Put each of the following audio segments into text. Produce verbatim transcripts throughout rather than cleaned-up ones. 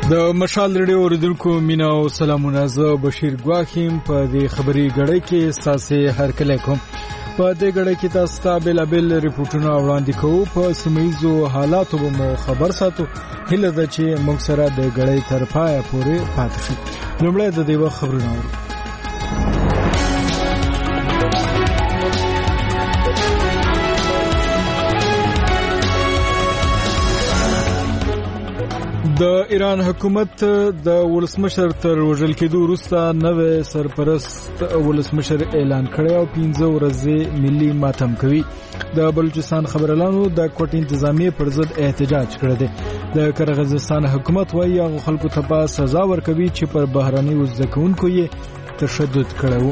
د مشال رډیو اوریدونکو مینا او سلامونه، زه بشیر ګواخیم په دې خبري غړې کې ساسې هر کله کوم. په دې غړې کې تاسو ته بلابل ریپورتونه وړاندې کوو. په سیمایي حالاتو به مو خبر ساتو. هله ده چې موږ سره د غړې تر پایه پورې پاتې شئ. لومړی د دې وخت خبرونه اورو. د ایران حکومت د ولسمشر تر وژل کېدو وروسته نوې سرپرست ولسمشر اعلان کړی او پنځه ورځې ملي ماتم کوي. د بلوچستان خبرلانو د کوټ انتظامی پر ضد احتجاج کړی دی. د قرغیزستان حکومت وايي هغه خلکو ته په سزا ورکوي چې پر بهرني وزدکونکو یې تشدد کړو.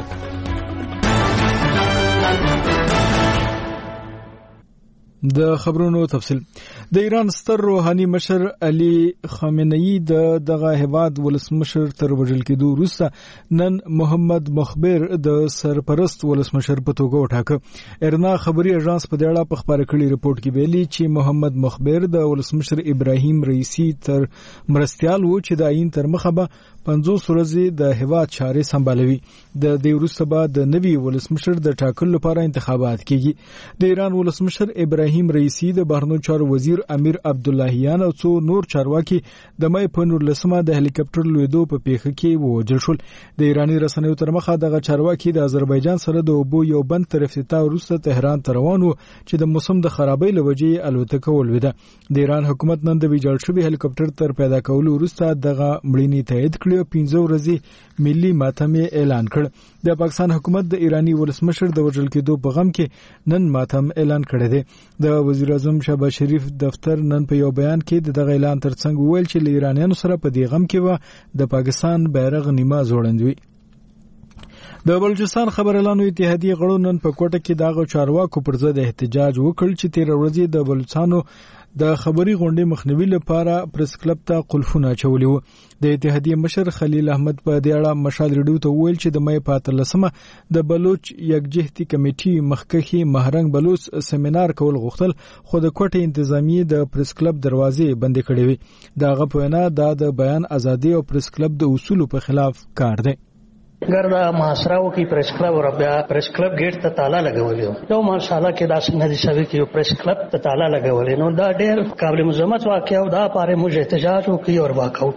د خبرونو تفصیل. د ایران ستر روحاني مشر علي خامنه‌ای د دغه هیواد ولسمشر تر وژل کېدو وروسته نن محمد مخبر د سرپرست ولسمشر په توګه وټاکه. ایرنا خبري اژانس په دې اړه په خبره کړي رپورت کې ویلي چې محمد مخبر د ولسمشر ابراهیم رئیسی تر مرستيال وو چې د عین تر مخه به پنځوس ورځې د هیواد چارې سمبالوي. د دې وروسته به د نوي ولسمشر د ټاکلو لپاره انتخابات کیږي. د ایران ولسمشر ابراهیم رئیسی د بهرنیو چارو وزیر امیر عبداللهیان او څو نور چارواکي د مې په نورلسمه د هلیکاپټر لویدو په پیښه کې ووژل شول. د ایرانی رسنیو تر مخه دغه چارواکي د آذربایجان سره د اوبو یو بند تر افتتاح وروسته تهران ته روان وو چې د موسم د خرابۍ لوجې الوتکه ولویده. د ایران حکومت نن د ویجاړ شوی هلیکاپټر تر پیدا کولو وروسته دغه مړینې تایید کړې او پنځه ورځې ملي ماتم اعلان کړ. د پاکستان حکومت د ایرانی ولسمشر د وژل کېدو په غم کې نن ماتم اعلان کړی دی. د وزیر اعظم شهباز شریف دفتر نن په یو بیان کې دغه اعلان ترڅنګ وویل چې ایرانیانو سره په دې غم کې و د پاکستان بیرغ نیمه ځوړندوي. د بلوچستان خبرلانو اتحادیه غړو نن په کوټه کې دغه چارواکو پر ضد احتجاج وکړ چې تیر ورځې د بلوچستانو د خبري غونډې مخنیوي لپاره پریس کلب ته قلفونه چولي وو. د اتحادیه مشر خلیل احمد په دې اړه مشال ریډیو ته وویل چې د مې په اتلسمه د بلوچ یکجهتي کمیټې مخکخي مهرنګ بلوچ سیمینار کول غوښتل، خو د کوټه انتظامی د پریس کلب دروازې بند کړې وي. دغه په وینا د بیان ازادي او پریس کلب د اصولو په خلاف کار دی. ګردا محاصره وکي پریس کلب او بیا پریس کلب گیټ ته تالا لګولې نو ماشاءالله کې دا څنګه دي سوي کې پریس کلب ته تالا لګولې نو دا ډېر قابل مذمت واقعا او دا پاره موږ احتجاج وکي او واقعو.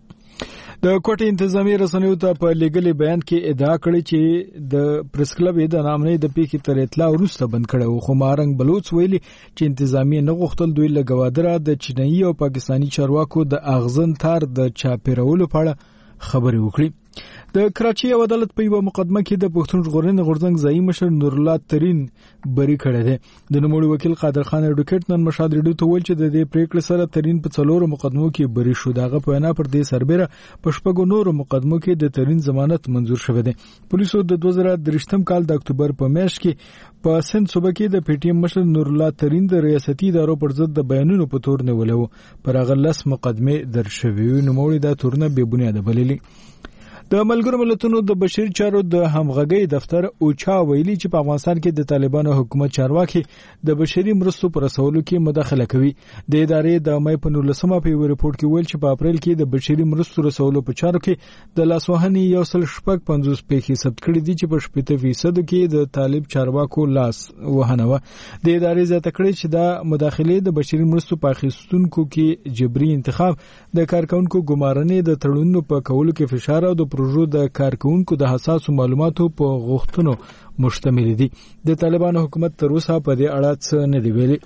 د کوټ انتظامی رسنیو ته په لیګل بیان کې ادعا کړې چې د پریس کلب د نامنې د پیښې تر اطلاع وروسته بند کړو، خو مارنګ بلوچ ویلي چې انتظامی نه غوښتل دوی لګوادره د چینایي او پاکستانی چارواکو د اغزن تار د چاپیرولو په اړه خبرې وکړي. د کراچي یو عدالت په یو مقدمه کې د پښتون ژغورنې غورځنګ ځایي مشر نور الله ترين بری کړی دی. د نوموړي وکیل قادر خان اډوکیټ نن مشال ریډیو ته ویل چې د دې پریکړې سره ترين په څلورو مقدمو کې بری شو. دغه په وینا پر دې سربېره په شپږو نورو مقدمو کې د ترين ضمانت منزور شوی دی. پولیسو د دوه زره درې کال د اکتوبر په میاشت کې په سند صوبه کې د پی ټی ایم مشر نور الله ترين د ریاستي ادارو پر ضد د بیانونو په تور نیولو پر هغه لس مقدمه در شوی. نوموړي دا تورونه بې بنیاده بللي. د ملګرو ملتونو د بشري چارو د همغږۍ دفتر اوچا ویلي چې په افغانستان کې د طالبانو حکومت چارواکي د بشري مرستو پر رسولو کې مداخله کوي. د ادارې د مې په نولسمه په یو ریپورت کې ویل چې په اپریل کې د بشري مرستو رسولو په چارو کې د لاسوهنې یو سل شپږ پنځوس پیښې ثبت کړې دي چې په شپږ فیصد کې د طالب چارواکو لاس وهنه و. د ادارې زیاته کړې چې د مداخلې د بشري مرستو په اخیستونکو کې جبري انتخاب، د کارکونکو ګمارنې، د تړونونو په کولو کې فشار او د پروژو د کارکونکو د حساسو معلوماتو په غوښتنو مشتمل دي. د طالبانو حکومت تر اوسه په دې اړه څه نه دی ویلي.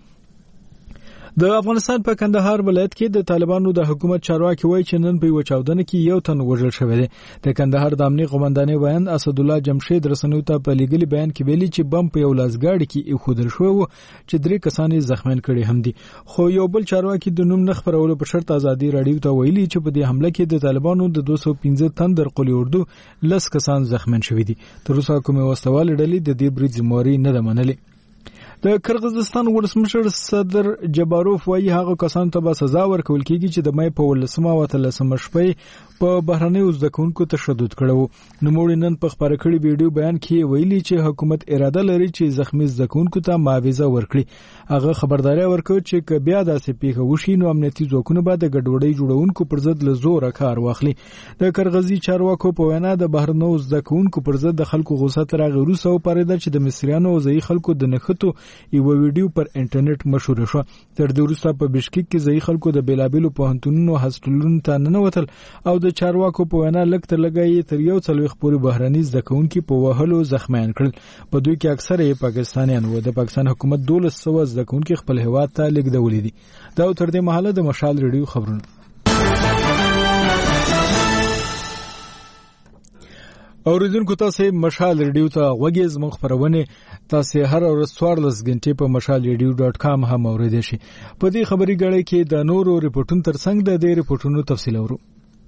د افغانستان په کندهار ولایت کې د طالبانو د حکومت چارواکي وایي چې نن په یو چاودنه کې یو تن وژل شوی دی. د کندهار د امنیت قومندانۍ بیان اسد الله جمشید رسنیو ته په لیګلي بیان کې ویلي چې بم په یو لاسګاډي کې ایښودل شوی و چې درې کسان یې زخمیان کړي هم دي. خو یو بل چارواکي د نوم نه خبرولو په شرط ازادي راډیو ته ویلي چې په دې حمله کې د طالبانو د دوه سوه پنځه تن در قلی اردو لس کسان زخمیان شوي دي. تر اوسه کومه وسوال ډلې د دې برید ذمہواری نه ده منلې. د قرغیزستان ولسمشر صدر جباروف وايي هغه کسانو ته به سزا ورکول کیږي چې د مې په ولسمه او اتلسمه شپې په بهرنیو زده کوونکو تشدد کړو. نوموړي نن په خبره کړي ویډیو بیان کې ویلي چې حکومت اراده لري چې زخمی زده کوونکو ته معاوضه ورکړي. هغه خبرداري ورکړه چې که بیا داسې پیښه وشي نو امنیتي ځواکونه به د ګډوډۍ جوړونکو پر ضد له زوره کار واخلي. د کرغزي چارواکو په وینا د بهرنیو زده کوونکو پر ضد د خلکو غوسه تر هغه وروسته وپارېده چې د مصریانو او ځایي خلکو د نښتو یو ویډیو پر انټرنیټ مشهور شو. تر دې وروسته په بشکیک کې ځایي خلکو د بیلابیلو پوهنتونونو هسټلونو ته ننوتل او د چارواکو په وینا لږ تر لږه تر یو څلوېښت پورې بهرني زده کوونکي په وهلو زخمیان کړل. په دوی کې اکثره یې پاکستانیان وو. د پاکستان حکومت دولس سوه زده کوونکي خپل هیواد ته لیږدولي دي. دا تر دې مهاله د مشال ریډیو خبرونه. اوریدونکو تاسو مشال ریډیو ته غوږی زموږ خبرونه تاسو هر ورځ څوارلس غنټې په مشال ریډیو ډاټ کام هم اوریدئ شئ. په دې خبري غړې کې د نورو ریپورتونو ترڅنګ د دې ریپورتونو تفصیل اورو.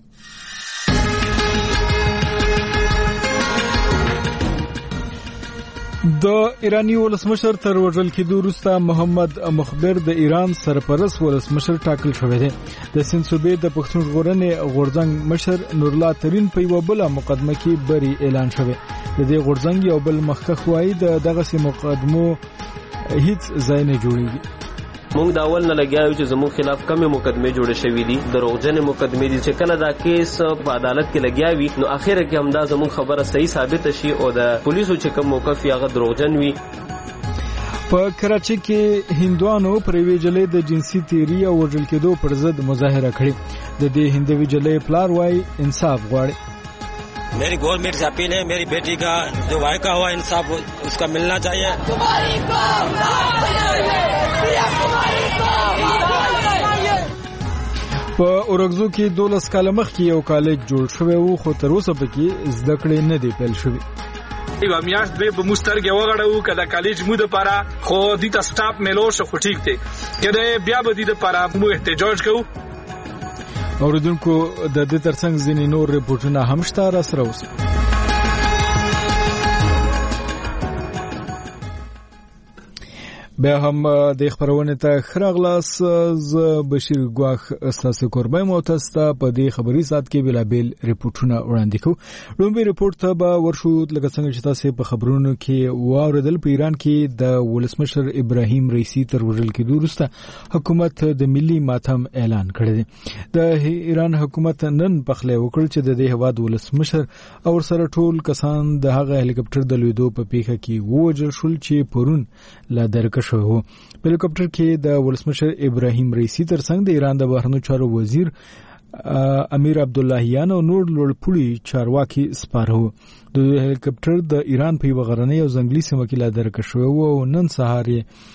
د ایرانی ولسمشر تر وژل کېدو وروسته محمد مخبر د ایران سرپرست ولسمشر ټاکل شوی دی. د سند صوبې د پښتون ژغورنې غورځنګ مشر نورالله ترین په یوه بله مقدمه کې بری اعلان شوی. د دې غورځنګ یو بل مخکښ وایي د دغسې مقدمو هیڅ ځای نه جوړیږي. مونږ دا اول نه لګیاو چې زموږ خلاف کمې مقدمې جوړې شوې دي، دروغجنې مقدمې دي چې کله دا کیس په عدالت کې لګیاوي نو اخر کې همدا زموږ خبره صحیح ثابت شي او د پولیسو چې کوم موقف یې هغه دروغجن وي. په کراچي کې هندوانو پر یوې جلۍ د جنسي تیری او وژل کېدو پر ضد مظاهره کړې. د دې هندوي جلۍ پلار وايي انصاف غواړي. मेरी गवर्नमेंट से अपील है, मेरी बेटी का जो वायका हुआ इंसाफ उसका मिलना चाहिए. په اورګزو کې دولس کاله مخکې یو کالج جوړ شوی وو خو تر اوسه پکې زده کړې نه دی پیل شوی. ایو میاشت به په مسترګه وغړو کله کالج مو د پاره خو د تا سټاپ ملو شو خو ټیک دی کله بیا به د پاره مو احتجاج کوو. اوریدونکو د دې ترڅنګ ځینې نور ریپورتونه هم شته را سره اوس. بیا هم د خبرونه ته خراغلاس ز بشیر ګواخ استاسو قربای موتاس ته په دې خبري سات کې بلابل ریپورتونه وړاندې کوو. لومبي ریپورت ته به ورشو لکه څنګه چې تاسو په خبرونو کې واوریدل. په ایران کې د ولسمشر ابراهیم رئیسی تر وژل کېدو وروسته حکومت د ملي ماتم اعلان کړی دی. د ایران حکومت نن پخلی وکړ چې د دې هواد ولسمشر او سره ټول کسان د هغه هلیکاپټر د لویدو په پیښه کې ووژل شول چې پرون لا درکښ شو. په هلیکاپټر کې د ولسمشر ابراهیم رئیسی ترڅنګ د ایران د بهرنیو چارو وزیر امیر عبداللهیان او نور لوړپوړي چارواکي سپاره وو. د هلیکاپټر د ایران په یوه غرنۍ او ځنګلي سیمه کې لا درکښ شوی و او نن سهار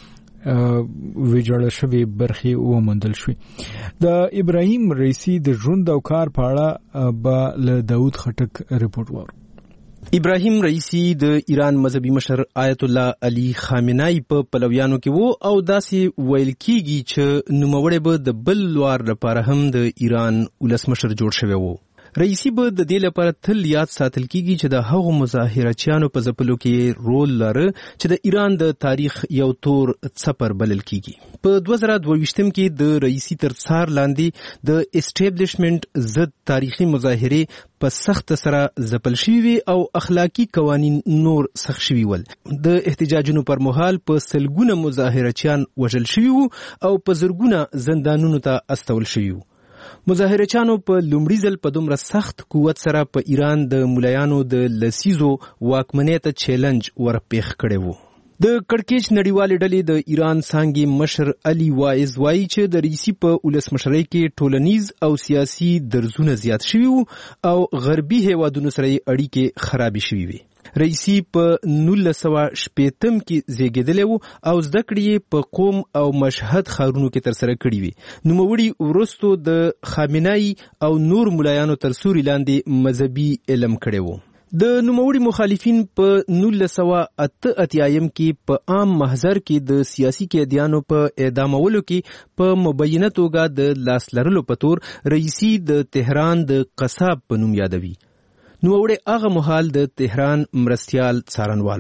یې ویجاړه شوې برخې وموندل شوې. د ابراهیم رئیسی د ژوند او کار په اړه به له داود خټک ریپورت وارو. ابراهیم رئیسی د ایران مذهبي مشر آیت الله علي خامنه‌ای په پلویانو کې وو او داسې ویل کیږي چې نوموړی به د بل لوار لپاره هم د ایران ولسمشر جوړ شوی وو. رئیسی به د دې لپاره تل یاد ساتل کیږي چې د هغو مظاهرچیانو په ځپلو کې رول لري چې د ایران د تاریخ یو تور څپر بلل کیږي. په دوه زره دوه ویشتم کې د رئیسی تر څار لاندې د اسټابلیشمنت ضد تاریخي مظاهره په سخت سره ځپل شوی او اخلاقی قوانین نور سخت شوی ول. د احتجاجونو پر مهال په سلګونه مظاهرچیان وژل شوی او په زرګونه زندانونو ته استول شوی. مظاهرچیانو په لومړي ځل په دومره سخت قوت سره په ایران د ملایانو د لسیزو واکمنۍ ته چیلنج ورپېښ کړی وو. د کړکېچ نړیوالې ډلې د ایران څانګې مشر علي وایز وایي چې د رئیسی په ولسمشرۍ کې ټولنیز او سیاسي درزونه زیات شوي وو او غربي هیوادونو سره یې اړیکې خرابې شوي وي. رئیسی په نولس سوه شپېتم کې زیږېدلی وو او زده کړې یې په قوم او مشهد ښارونو کې ترسره کړي وي. نوموړي وروستو د خامنه‌ای او نور ملایانو تر سوري لاندې مذهبي علم کړی وو. د نوموړي مخالفین په نولس سوه اته اتیایم کې په عام محضر کې د سیاسي قیدیانو په اعدامولو کې په مبینه توګه د لاس لرلو په تور رئیسی د تهران د قصاب په نوم یادوي. نوموړی هغه مهال د تهران مرستیال څارنوال وو.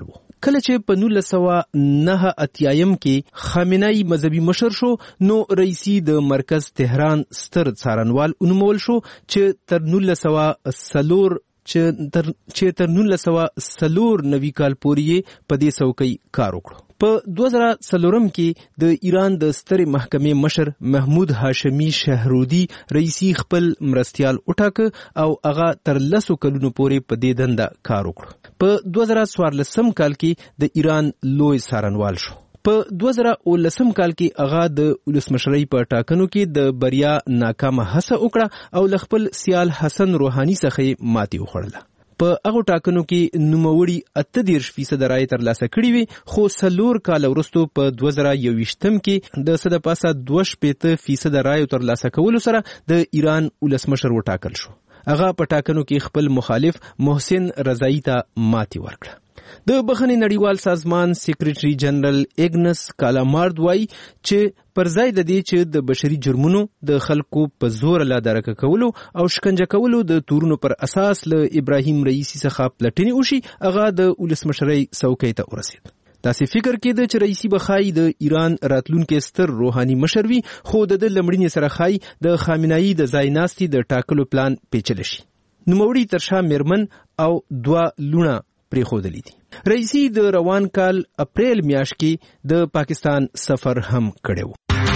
کله چې په نولس سوه نهه اتیایم کې خامنه‌ای مذهبي مشر شو نو رئیسی د مرکز تهران ستر څارنوال ونومول شو چې تر نولس سوه څلور چې تر چې تر نولس سوه څلور نوي کال پورې په دې څوکۍ کار وکړو. په دوه زره څلورم کې د ایران د سترې محکمې مشر محمود هاشمي شهرودي رئیسی خپل مرستیال وټاکه او هغه تر لسو کلونو پورې په دې دنده کار وکړ. په دوه زره څوارلسم کال کې د ایران لوی څارنوال شو. په دوه زره اوولسم کال کې هغه د ولسمشرۍ په ټاکنو کې د بریا ناکامه هڅه وکړه او له خپل سیال حسن روحاني څخه ماتې وخوړله. په هغه ټاکنو کې نوموړي اته دېرش فیصد رایې ترلاسه کړې وې، خو څلور کاله وروسته په دوه زره یوویشتم کې د څه د پاسه دوه شپېته فیصد رایو ترلاسه کولو سره د ایران ولسمشر وټاکل شو. هغه په ټاکنو کې خپل مخالف محسن رضایی ته ماتې ورکړه. د بخښنې نړیوال سازمان سیکریټري جنرال اګنس کالامارد وایي چې پر ځای د دې چې د بشري جرمونو د خلکو په زور لا درکه کولو او شکنجه کولو د تورونو پر اساس له ابراهیم رئیسی څخه پلټنې وشي، هغه د ولسمشرۍ څوکۍ ته ورسید. داسې فکر کېده چې رئیسی بخای د ایران راتلونکي ستر روحاني مشر وي، خو د د لمړینې سره خای د خامنه‌ای د ځای ناستي د ټاکلو پلان پیچل شي. نوموړي تر شا میرمن او دوه لونه پریښودلې دي. رئیسی د روان کال اپریل میاشت کې د پاکستان سفر هم کړو.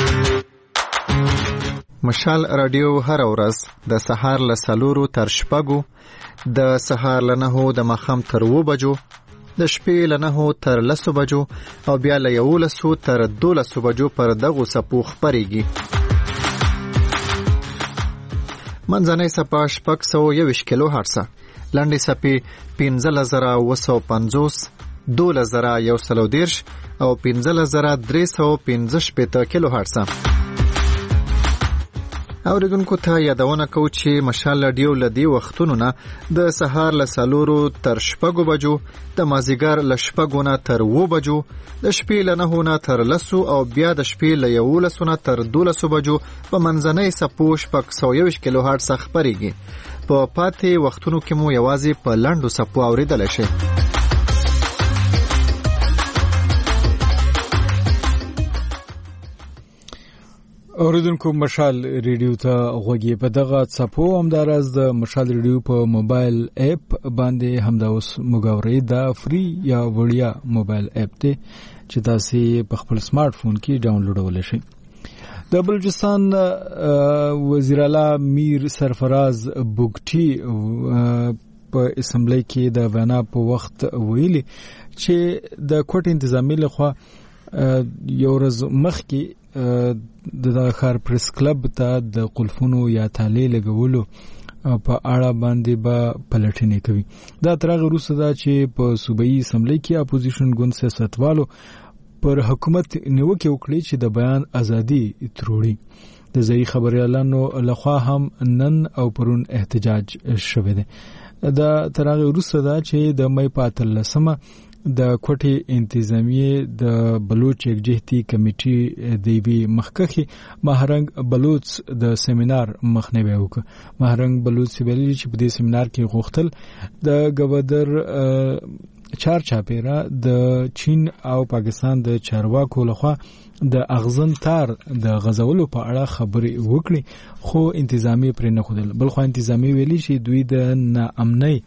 مشال رادیو هر ورځ د سهار له څلورو تر شپږو، د سهار له نهو د ماښام تر اووه بجو، د شپې له نهو تر لسو بجو او بیا له یولسو تر دولسو بجو پر دغو څپو خپرېږي. منځنۍ څپه شپږ سوه یوویشت کیلو هرڅه، لنډې څپې پنځلس زره اوه سوه پنځوس، دولس زره یو سل او دېرش او پنځلس زره درې سوه پنځه شپېته کیلو هرڅه. اوریدونکو ته یادونه کوو چې مشال رادیو له دې وختونو نه د سهار له څلورو تر شپږو بجو، د مازدیګر له شپږو نه تر اووه بجو، د شپې له نهو نه تر لسو او بیا د شپې له یولسو نه تر دولسو بجو په منځنۍ څپو شپږ سوه یوویشت کیلو هرڅه خپرېږي. په پاتې وختونو کې مو یوازې په لنډو څپو اورېدلی شئ. اوریدونکو مشال ریډیو ته غوږی په دغه څپو همداراز د مشال ریډیو په موبایل اپ باندې همدا اوس مګاوري دا فری یا وړیا موبایل اپ دی چې تاسو په خپل سمارټ فون کې ډاونلوډ شئ. د بلوچستان وزیر اعلی میر سرفراز بوګټي په اسمبلی کې د وینا په وخت ویلي چې د کوټ انتظامی لخوا یو ورځ مخکې د ښار پریس کلب ته د قلفونو یا تالې لګولو په اړه باندې به پلټنې کوي. دا تر هغه وروسته ده چې په صوبایي اسمبلی کې اپوزیشن ګوند سیاستوالو پر حکومت نیوکه وکړي چې د بیان ازادي تروړي. د ځای خبريالانو لخوا هم نن او پرون احتجاج شوه دی. دا تر هغه وروسته ده چې د مې په اتلسمه د کوټې انتظامیه د بلوچ یکجهتي کمیټې د وی مخکخي مهرنګ بلوچ د سیمینار مخنیوي وکړ. مهرنګ بلوچ ویلي چې په دې سیمینار کې غوښتل د گورنر چار چاپیرا د چین او پاکستان د چارواکو لخوا د اغزن تار د غزولو په اړه خبرې وکړي، خو انتظامی پرې نه خودل. بل خو انتظامی ویلي چې دوی د ناامنۍ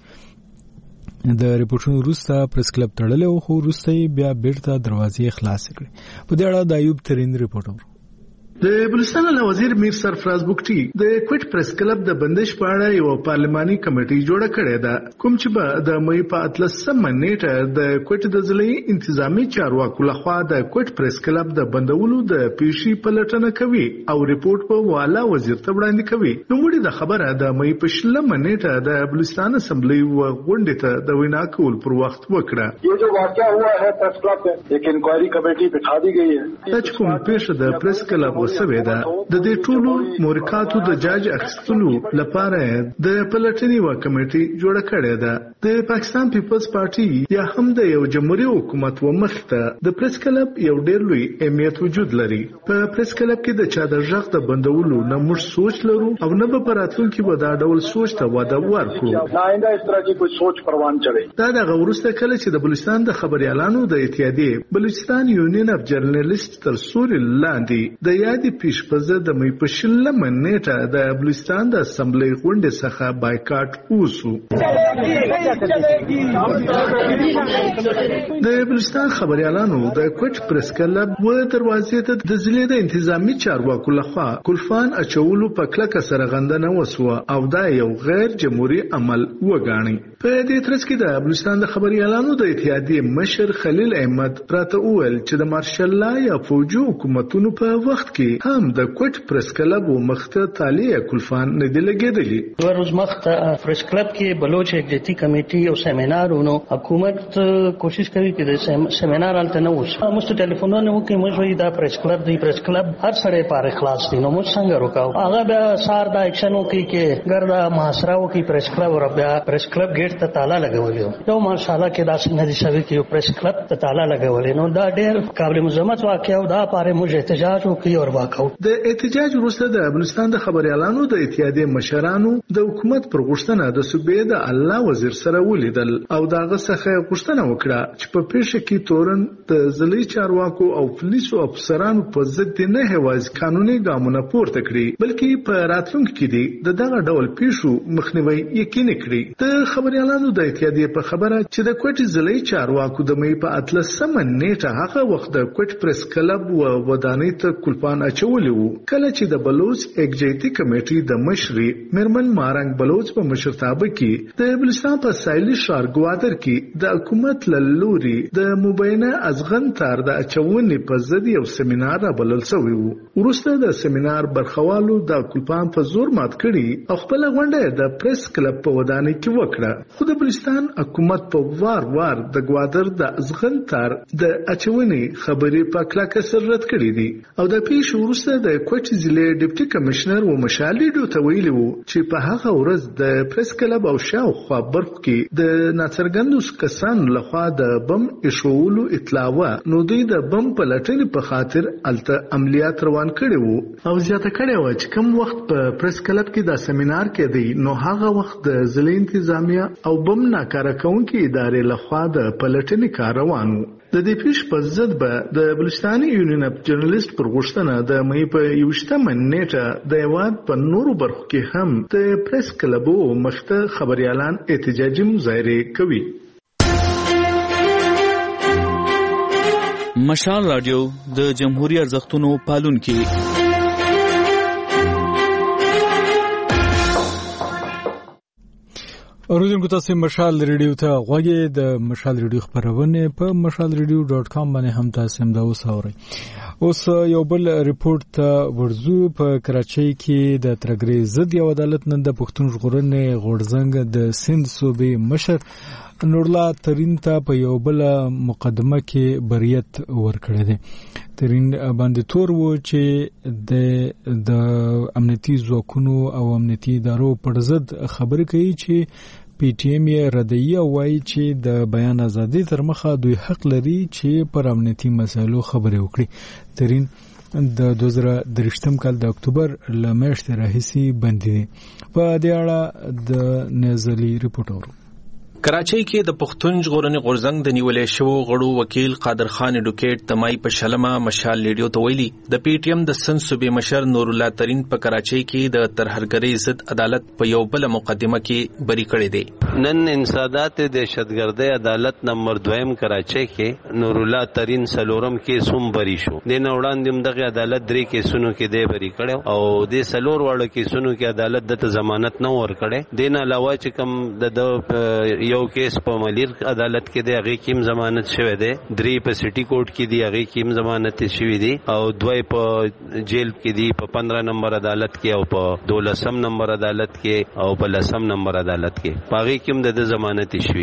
د ریپورتونو وروسته پریس کلب تړلی و، خو وروسته بیا بیرته دروازې خلاص کړې. په دې اړه د ایوب ترین ریپورت اورو. د بلوچستان له وزیر میر سرفراز بوګټي د کوټ پریس کلب د بندش په اړه یو پارلماني کمیټه جوړه کړې ده، کوم چې به د مې په اتلسمه نیټه د کوټ د ضلعي انتظامی چارواکو لخوا د کوټ پریس کلب د بندولو د پیشي پلټنه کوي او ریپورت په والا وزیر ته وړاندې کوي. نو موږ د خبره د مې په شلمه نیټه د بلوچستان اسمبلی غونډې ته د وینا کول پر وخت وکړه. یہ جو واقعہ ہوا ہے پریس کلب میں ایک انکوائری کمیٹی بٹھا دی گئی ہے. چې کوم پیښه د پریس کلب شوې ده. د دې ټولو مورکاتو د جاج اخیستلو لپاره د پلټنې و کمیټې جوړه کړې ده. د پاکستان پیپلز پارټي یا هم د یو جمهوریت حکومت و مخ ته د پریس کلب یو ډېر لوی اهمیت وجود لري. په پریس کلب کې د چا د ژغ د بندولو نه موږ سوچ لرو او نه به په راتلونکي به دا ډول سوچ ته واده ورکړو. آئنده اس طرح کی کوئی سوچ پروان چړي. دا د وروسته کله چې د بلوچستان د خبريالانو د اتحادیې بلوچستان یونین اف جرنالیست تر سوري لاندې د یادې پیشپزه د مې په شلمه نیټه د بلوچستان د اسمبلی غونډې څخه بایکاټ وسو. د بلوچستان خبريالانو د کوټ پریس کلب و دروازې ته د ضلع د انتظامی چارواکو لخوا کلفان اچولو په کلکه سره غندنه وسوه او دا یو غیر جمهوریت عمل وګاڼي. په دې ترڅ کې د بلوچستان د خبريالانو د اتحادیې مشر خلیل احمد راته وویل چې د مارشل لا یا فوجي حکومتونو په وخت کې هم د کوټ پریس کلب و مخته تالیه کلفان نه دی لګیدلی. ورځ مخته پریس کلب کې بلوچ ایگزیکټیو کمیټي او سیمینار ونو حکومت کوشش کوي چې د سیمینار الته نه وشي. موږ ټلیفونونه وکړو موږ وی دا پریس کلب دی پریس کلب هر سړی پر اخلاص دي نو موږ څنګه روکاو. هغه بیا سار دا اکشن وکړي چې ګردا محاصره وکړي پریس کلب او بیا پریس کلب ګیټ ته تالا لګولې. یو ماشاءالله کې دا څنګه دي شوی چې پریس کلب ته تالا لګولې نو دا ډېر قابل مذمت واقعه او دا پاره موږ احتجاج وکړو او واکاوټ. د احتجاج وروسته د بلوچستان د خبريالانو د اتحادیې مشرانو د حکومت پر غوښتنه د صوبې د الله وزیر سره ولیدل او داغه څخه غوښتنه وکړه چې په پیښه کې تورن د ضلعي چارواکو او پولیسو افسرانو په ضد نه هواز قانوني ګامونه پورته کړي بلکې په راتلونکي کې د دغه ډول پیښو مخنیوي یقیني کړي. د خبريالانو د اتحادیې په خبره چې د کوټ ضلعي چارواکو د مې په اتلسمه نیټه هغه وخت د کوټ پریس کلب و ودانۍ ته کلپان اچولي وو کله چې د بلوچ ایگزیکټیو کمیټې د مشري مرمن مارنګ بلوچ په مشرتابه کې د بلوچستان په سایلي ښار ګوادر کې د حکومت له لوري د مبینه ازغن تار د اچونې په ضد یو سیمینار بلل شوی وو. وروسته د سیمینار برخوالو د کلپان په زور مات کړي او خپل غونډه د پریس کلب په ودانۍ کې وکړه. خو د بلوچستان حکومت په وار وار د ګوادر د ازغن تار د اچونې خبرې په کلکه سر رد کړې دي او د پیښې وروسته د کوټ ضلع ډیپټي کمشنر و مشالډو ته ویلي وو چې په هغه ورځ د پریس کلب او شاوخوا برخو کې د ناڅرګندو کسانو لخوا د بم ایښولو اطلاع و نو دوی د بم پلټنې په خاطر الته عملیات روان کړي وو او زیاته کړي و چې کوم وخت په پریس کلب کې د سیمینار کې دی نو هغه وخت د ضلع انتظامیه او بم ناکاره کوونکې ادارې لخوا د پلټنې کار روان وو. د دې پیښ په ضد به د بلوچستان یونین اف جرنالیست پر غوښتنه د مې په یوشتمه نیټه د هیواد په نورو برخو کې هم د پریس کلبو مخته خبريالان احتجاجي مظاهره کوي. مشال رادیو د جمهوریت ارزښتونو پالونکي. اوریدونکو تاسو مشال ریډیو ته غوږی د مشال ریډیو خبرونه په مشال ریډیو ډاٹ کام باندې هم تاسو هم دا وساورئ. اوس یو بل ریپورت ته ورزو. په کراچۍ کې د ترګری ضد یو عدالت نن د پښتون ژغورنې غورځنګ د سند صوبې مشر نورالله ترین ته په یو بل مقدمه کې بریت ورکړی دی. ترین باندې تور و چې د د امنیتي ځواکونو او امنیتي ادارو پر ضد خبرې کوي چې پی ټی ایم یې ردیه وایي چې د بیان ازادي تر مخه دوی حق لري چې پر امنیتي مسایلو خبرې وکړي. ترین د دوه زره درشتم کال د اکتوبر لمشت راهیسي بندي دي. په دې اړه د نزلی ریپورت اورو. کراچۍ کې د پښتون ژغورنې غورځنګ د نیولې شو غړو وکیل قادر خان اډوکیټ تمای په شلمه مشال ریډیو ته ویلي د پی ټی ایم د سن صوبې مشر نورالله ترین په کراچۍ کې د ترهرګرۍ ضد عدالت په یو بل مقدمه کې بری کړی دی. نن انسادات دهشتګردۍ عدالت نمبر دویم کراچۍ کې نورالله ترین سلورم کې سوم بری شو. د نوړاندې دغه عدالت درې کیسونو کې دی بری کړو او د سلور واړو کیسونو کې عدالت د ضمانت نه ور کړي. دین علاوه چې کوم د یو کیس په ملیر عدالت کې دی هغه کیم ضمانت شوه دی، درې په سټي کورټ کې دی هغه کیم ضمانت شوی دی او دوی په جیل کې دی په پندرہ نمبر عدالت کې او په دولسم نمبر عدالت کې او په لسم نمبر عدالت کې هغه کیم د ضمانت شوی.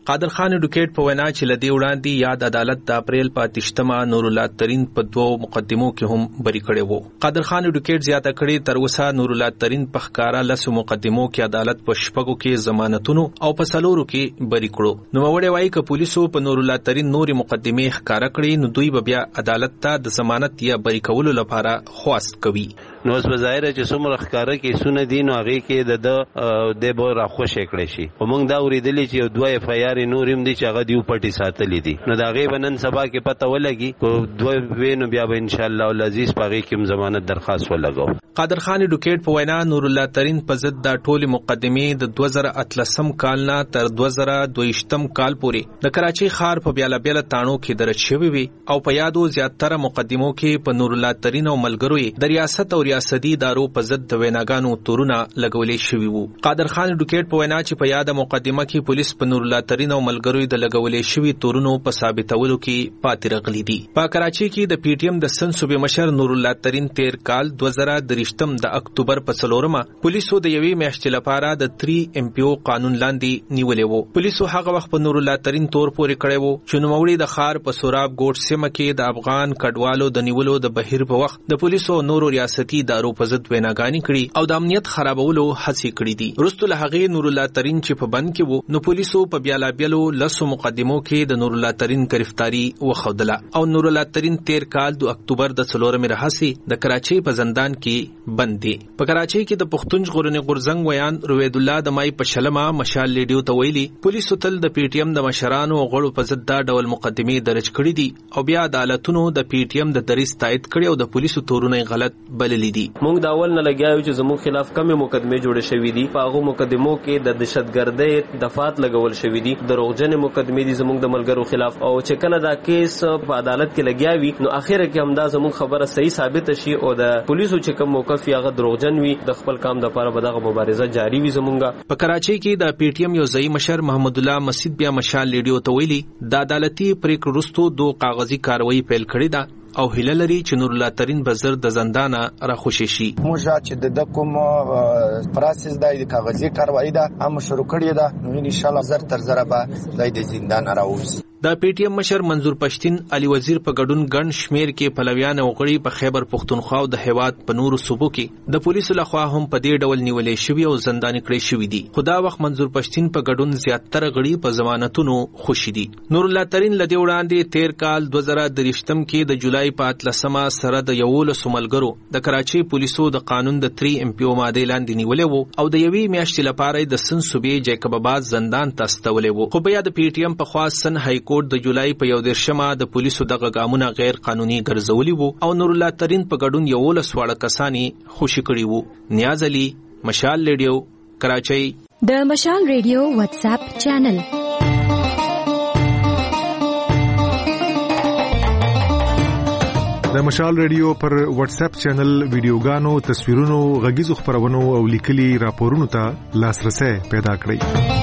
قادر خان ډوکیټ په وینا چې لدی وړاندې یاد عدالت د اپریل په اتشتمه نور الله ترین په دوو مقدمو کې هم بری کړي وو. قادر خان ډوکیټ زیاته کړي تر اوسه نور الله ترین په ښکارا لسو مقدمو کې عدالت په شپږو کې ضمانتونو او په څلورو کې بری کړو. نو وړي وایي ک پولیسو په نور الله ترین نوري مقدمه ښکارا کړي نو دوی به بیا عدالت ته د ضمانت یا بری کولو لپاره خواست کوي. نو اوس بظاهر چې څومره ښکارا کې سونه دي نو هغه کې د د د به راخوش کړي شي. ومنګ دا ورېدلې چې دوه اف آی آر نوریم دي چې هغه دیو پټي ساتلې دي. نو دا غي بنن سبا کې پته ولګي کو دوه وینو بیا به ان شاء الله العزیز پاغي کې ضمانت درخواست ولګو. قادر خان ډوکیټ په وینا نور الله ترین په ضد د ټولي مقدمې د دوه زره اتلسم کال نه تر دوه زره دویشتم کال پورې د کراچي ښار په بیاله بیاله تانو کې درج شوی وي او په یادو زیاتره مقدمو کې په نور الله ترین او ملګرو د ریاست او ریاستي ادارو په ضد د ویناګانو تورونه لګولې شوی وو. قادر خان ډوکیټ په وینا چې په یاده مقدمه کې پولیس په نور الله ترین او ملګرو د لګولې شوی تورونو په ثابتولو کې پاتې راغلي دي. په کراچي کې د پی ټی ایم د سن صوبې مشر نور الله ترین تیر کال دوه زره درشتم د اکتوبر په څلورمه پولیسو د یوې میاشتې لپاره د تری ایم پی او قانون لاندې نیولې وو. پولیسو هغه وخت په نور الله ترین تور پورې کړی وو چې نوموړي د ښار په سوراب ګوټ سیمه کې د افغان کډوالو د نیولو د بهیر په وخت د پولیسو نورو ریاستي ادارو په ضد ویناګانې کړي او د امنیت خرابولو هڅې کړې دي. وروسته له هغې نور الله ترین چې په بند کې وو نو پولیسو په بیاله بیلو لسو مقدمو کې د نور الله ترین گرفتاری وښودله او نور الله ترین تیر کال د اکتوبر د څلورمې راهیسې د کراچۍ په زندان کې بند دی. په کراچۍ کې د پښتون ژغورنې غورځنګ ویان روید الله د مای په شلمه مشال لیډیو ته ویلي پولیسو تل د پی ټی ایم د مشرانو او غړو په ضد دا ډول مقدمې درج کړي دي او بیا عدالتونو د پی ټی ایم د دریځ تایید کړي او د پولیسو تورونه غلط بللي دي. موږ د اول نه لګیاو چې زموږ خلاف کمې مقدمې جوړې شوې دي. په هغو مقدمو کې د دهشتګردۍ دفعات لګول شوې دي، دروغجنې مقدمې دي زموږ د ملګرو خلاف او چې کله دا کیس په عدالت کې لګیاوي نو اخر کې همدا زموږ خبره صحیح ثابت شي او د پولیسو چې کوم موقف یې هغه دروغجن وي د خپل کام د لپاره به دغه مبارزه جاری وي. زمونږه په کراچۍ کې د پی ټی ایم یو ځای مشر محمد الله مسجد بیا مشال لیډیو ته ویلي د عدالتي پریکړو وروسته دوه کاغذي کاروایی پیل کړې ده او هیله لري چې نور الله ترین بزر د زندانه راخوشي شي. موږ چې د کوم پروسس د کاغذي کاروایی ده هم شروع کړی ده نو ان شاء الله زر تر زر به د زندان راوځي. د پی ټی ایم مشر منظور پښتين علي وزیر په ګډون ګڼ شمیر کې پلویان او غړي په خیبر پختونخوا او د هیواد په نورو صوبو کې د پولیسو لخوا هم په دې ډول نیولې شوی او زنداني کړي شوی دي. خدا وخت منظور پښتين په ګډون زیاتره غړي په ضمانتونو خوشي دي. نور الله ترین لدی وړاندې تیر کال دوه زره درشتم کې د جولای په اتلسمه سره د یولس ملګرو د کراچي پولیسو د قانون د تری ایم پی او ماده لاندې نیولې وو او د یوې میاشتې لپاره د سن صوبې جیکب آباد زندان ته استولې وو. خو بیا د پی ټی ایم په خوا سن های کورټ د جولای په یو دیرشمه د پولیسو دغه ګامونه غیر قانوني ګرځولي وو او نور الله ترین په ګډون یولس واړه کسانی خوشي کړي وو. نیاز علي، مشال ریډیو، کراچۍ. د مشال ریډیو واتس اپ چینل د مشال ریډیو پر واتس اپ چینل ویډیوګانو، تصویرونو، غږیزو خبرونو او لیکلي راپورونو ته لاسرسي پیدا کړئ.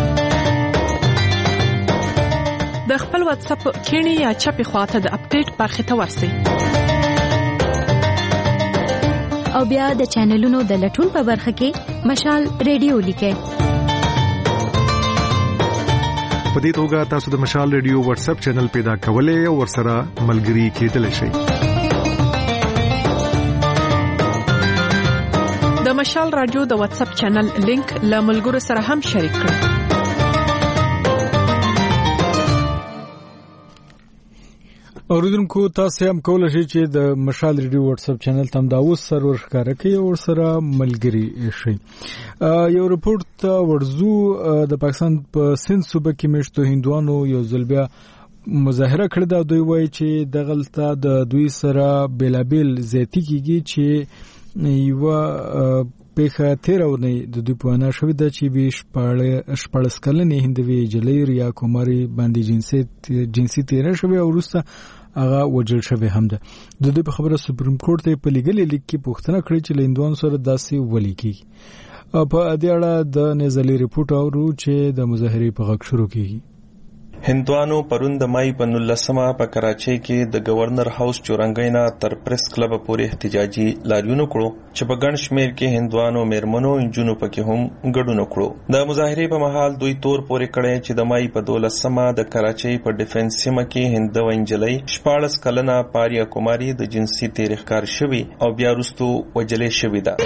د خپل واتس اپ کینی یا چپی خواته د اپډیټ برخه ته ورسئ او بیا د چینلونو د لټون په برخه کې مشال ریډیو لیکئ. په دې توګه تاسو د مشال ریډیو واتس اپ چینل پیدا کولای او ورسره ملګري کېدلی شئ. د مشال رادیو د واتس اپ چینل لینک له ملګرو سره هم شریک کړئ. اوریدونکو تاسو هم کولای شئ چې د مشال ریډیو واتس اپ چینل تم دا اوس سرور ښکارا کوي او سره ملګری شي. یو رپورت ورزو د پاکستان په سند صوبه کې مشتو هندوانو یو ځلبیا مظاهره کړې ده. دوی وایي چې دغلطه د دوی سره بیلابل زیاتی کیږي چې یو په تیرونه د دوی په انا شوې ده چې به شپاړه شپاړس کلنې هندوی جلې ریا کوماري باندې جنسي جنسي تیر شوی او وروسته هغه وجل شوی هم ده. د دوی په خبره سپریم کورټ ته په لیګل لیک کې پوښتنه کړې چې لیندوان سره داسې ولي کیږي. په دې اړه د نزلي ریپورت اورو چې د مظاهرې په غږ شروع کیږي. هندوانو پرون د مای په نولسمه په کراچۍ کې د گورنر هاوس چورنګۍ نه تر پریس کلب پورې احتجاجي لاریون کړو چې په ګڼ شمېر کې هندوانو میرمنو انجونو پکې هم ګډون کړو. د مظاهرې په مهال دوی تور پورې کړی چې د مای په دولسمه د کراچۍ په ډیفنس سیمه کې هندو انجلۍ شپاړس کلنه پاریا کوماری د جنسي تیر ښکار شوی او بیا وروسته وجلې شوې ده.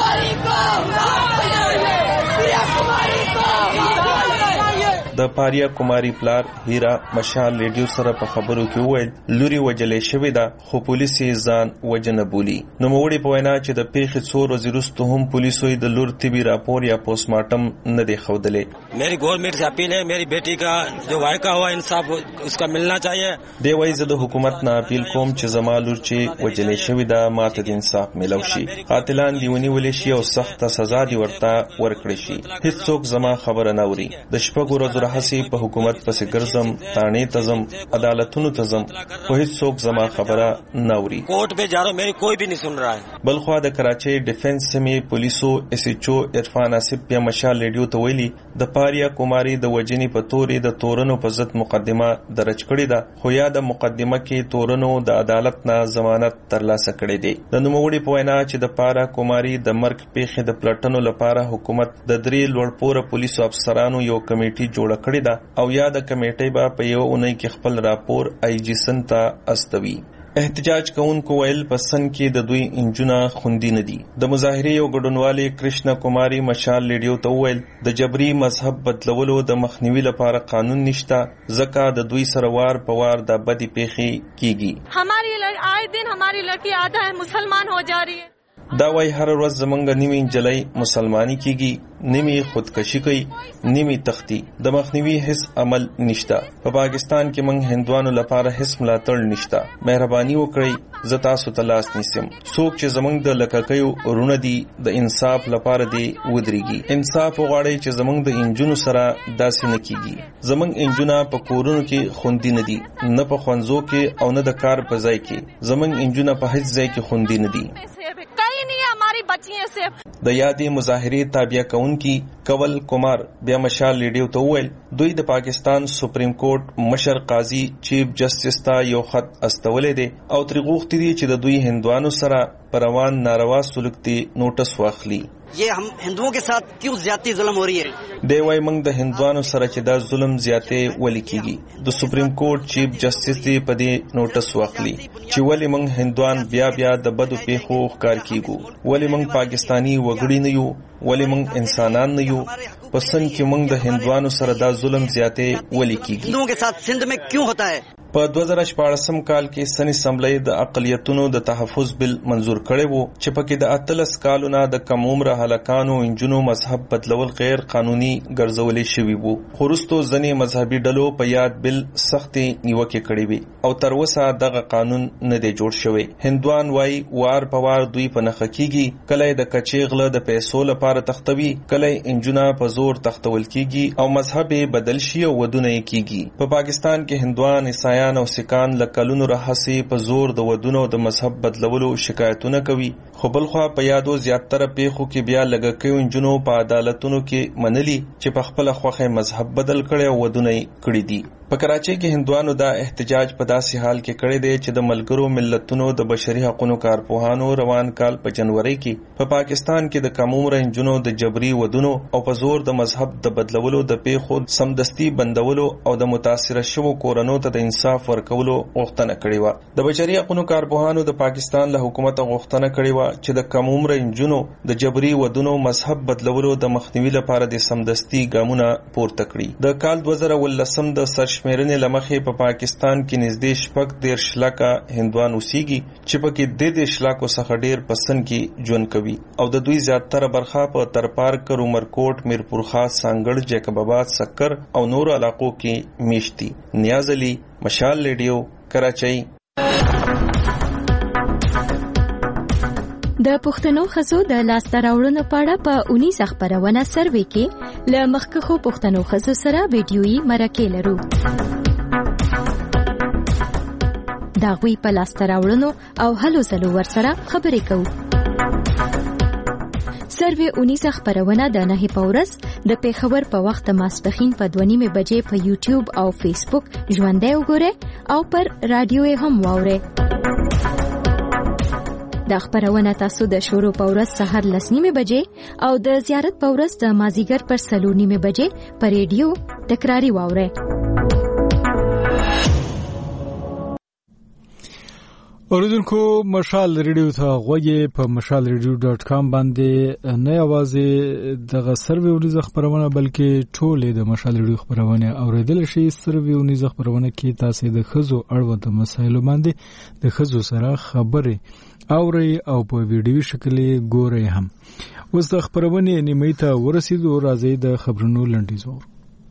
د پاریا کوماری پلار هیرا مشال ریډیو سره په خبرو کې وویل لوري وجلې شوې ده خو پولیس یې ځان وجنه بولي. نوموړي په وینا چې د پیښې څو ورځې وروسته هم پولیسو د لور طبي راپور یا پوسټ مارټم نه دی ښودلی. मेरी गवर्नमेंट से अपील है मेरी बेटी का जो वायका हुआ इंसाफ उसका मिलना चाहिए. دی وایي زه د حکومت نه اپیل کوم چې زما لور چې وجلې شوې ده ماته د انصاف میلاو شي. قاتلان دې ونیولې شي او سخته سزا دې ورته ورکړي شي. هیڅوک زما خبره نه اوري. د شپږو ورځو هسي په حکومت پسې ګرځم تانې تزم عدالتونو تزم خو هیڅوک زما خبره نه اوري. कोर्ट पे जा रहा हूं मेरी कोई भी नहीं सुन रहा है. بلخوا د کراچۍ ډیفنس سیمې پولیسو اس ایچ او عرفان آصف بیا مشال ریډیو ته ویلي د پاریا کوماری د وجنې په تورې د تورنو په ضد مقدمه درج کړې ده خو یا د مقدمه کې تورنو د عدالت نه ضمانت ترلاسه کړې دی. د نوموړي په وینا چې د پاریا کوماری د مرګ پیښې د پلټنو لپاره حکومت د درې لوړپوړه پولیسو افسرانو یو کمیټي جوړه کړې ده او یا د کمیټې به په یو اونۍ کې خپل راپور آی جی سن ته استوي. احتجاج کوونکو ویل په سن کې د دوی انجونه خوندي نه دي. د مظاهرې یو ګډونوالي کرشنا کوماری مشال ریډیو ته ویل د جبري مذهب بدلولو د مخنیوي لپاره قانون نشته ځکه د دوی سره وار په وار د بدی پیښې کیږي. हमारी آئے दिन हमारी लड़की आधा है मुसलमान हो जा रही है. دا وای هر ورځ زمونږ نیمه انجلۍ مسلمانی کیږي نیمه خودکشي کوي نیمه تختی د مخنیوي هیڅ عمل نشته. په پاکستان کې موږ هندوانو لپاره هیڅ ملاتړ نشته. مهرباني وکړئ زه تاسو ته لاس نیسم. څوک چې زمونږ د لککیو ورونه دي د انصاف لپاره دی ودرېږي. انصاف وغواړئ چې زمونږ د انجونو سره داسې نه کیږي. زمونږ انجونه په کورونو کې خوندي نه دي نه په ښوونځو کې او نه د کار په ځای کې. زمونږ انجونه په هیڅ ځای کې خوندي نه دي. د یادې مظاهرې تابع کوونکي کول کمار بیا مشال ریډیو ته وویل دوی د پاکستان سپریم کورټ مشر قاضي چیف جسټس ته یو خط استولې دي او ترې غوښتي دي چې د دوی هندوانو سره پروان ناروا سلوک ته نوټس واخلي. ये हम हिंदुओं के साथ क्यों ज्यादती जुल्म हो रही है. دی وای موږ د هندوانو سره چې دا ظلم زیاتې ولې کیږي. د سپریم کورټ چیف جسټس دی په دې نوټس واخلي چې ولې موږ هندوان بیا بیا د بدو پیښو ښکار کیږو. ولې موږ پاکستانی وګړي نه یو. ولې موږ انسانان نه یو. پسند کې موږ د هندوانو سره دا ظلم زیاتې ولې کیږي. हिंदुओं के साथ सिंध में क्यों होता है. په دوه زره شپاړسم کال کې سن اسمبلی د اقلیتونو د تحفظ بل منزور کړی وو چې پکې د اتلس کالونو د کم عمره هلکانو انجونو مذهب بدلول غیر قانوني ګرځولې شوی وو. خو وروسته ځینې مذهبي ډلو په یاد بل سختې نیوکې کړې وي او تر اوسه دغه قانون نه دی جوړ شوی. هندوان وای وار په وار دوی په نخښه کیږي. کله د کچې غله د پیسو لپاره تختوي کله انجونه په زور تختول کیږي او مذهب بدل شي او ودونه کیږي. په پاکستان کې هندوان عیسایان او سکان لکلونو راهسي په زور د ودونو د مذهب بدلولو شکایتونه کوي. خو بلخوا په یادو زیاتره پیښو کې بیا لګکیو انجونو په عدالتونو کې منلي چې په خپل خوخه مذهب بدل کړي او ودونه کړي دي. په کراچۍ کې هندوانو دا احتجاج په داسې حال کې کړی دی چې د ملګرو ملتونو د بشري حقوقو کارپوهانو روان کال په جنوري کې په پا پاکستان کې د کم عمره انجونو د جبري ودونو او په زور د مذهب د بدلولو د پیښو سمدستي بندولو او د متاثره شوو کورنو ته د انصاف ورکولو غوښتنه کړې و. د بشري حقوقو کارپوهانو د پاکستان له حکومت غوښتنه کړې و چې د کم عمره انجونو د جبري ودونو مذهب بدلولو د مخنیوي لپاره د سمدستي ګامونه پورته کړي. د کال دوه زره ولسم د سرشمیرنې لمخې په پا پاکستان کې نږدې شپږ دېرش لکه هندوان اوسېږي چې پکې د دېرش لکو څخه ډېر په سند کې ژوند کوي او د دوی زیاتره برخه په ترپارکر عمرکوټ میرپور خاص سانګړ جیکب آباد سکر او نورو علاقو کې میشت دي. نیاز علي مشال ریډیو کراچۍ. د پښتنو ښځو د لاسته راوړنو په اړه په اونیزه خپرونه سروې کې له مخکښو پښتنو ښځو سره ویډیويي مرکې لرو. د هغوی په لاسته راوړنو او هلو ځلو ورسره خبرې کوو. سروې اونیزه خبرونه د نهه په ورځ د پیښور په وخت ماسپښین په دوه نیمې بجې په یوټیوب او فیسبوک ژوندۍ وګورئ او پر رادیو هم واورئ. د خبرونه تاسو د شروع په ورځ سهار لس نیمې بجې او د زیارت په ورځ د مازیګر پر څلور نیمې بجې په ریډیو تکراری واورئ. اوریدونکو مشال ریډیو ته غوږی په مشال ریډیو ډاټ کام باندې نه یوازې دغه سروې ونیزه خبرونه بلکې ټولې د مشال ریډیو خبرونه اوریدل شي. سروې ونیزه خبرونه کې تاسو د خزو اړوند مسایلو باندې د خزو سره خبرې اوري او په ویډیو شکل ګوري هم. اوس د خبرونه نیمه ته ورسېدو، راځي د خبرونو لنډیز وو.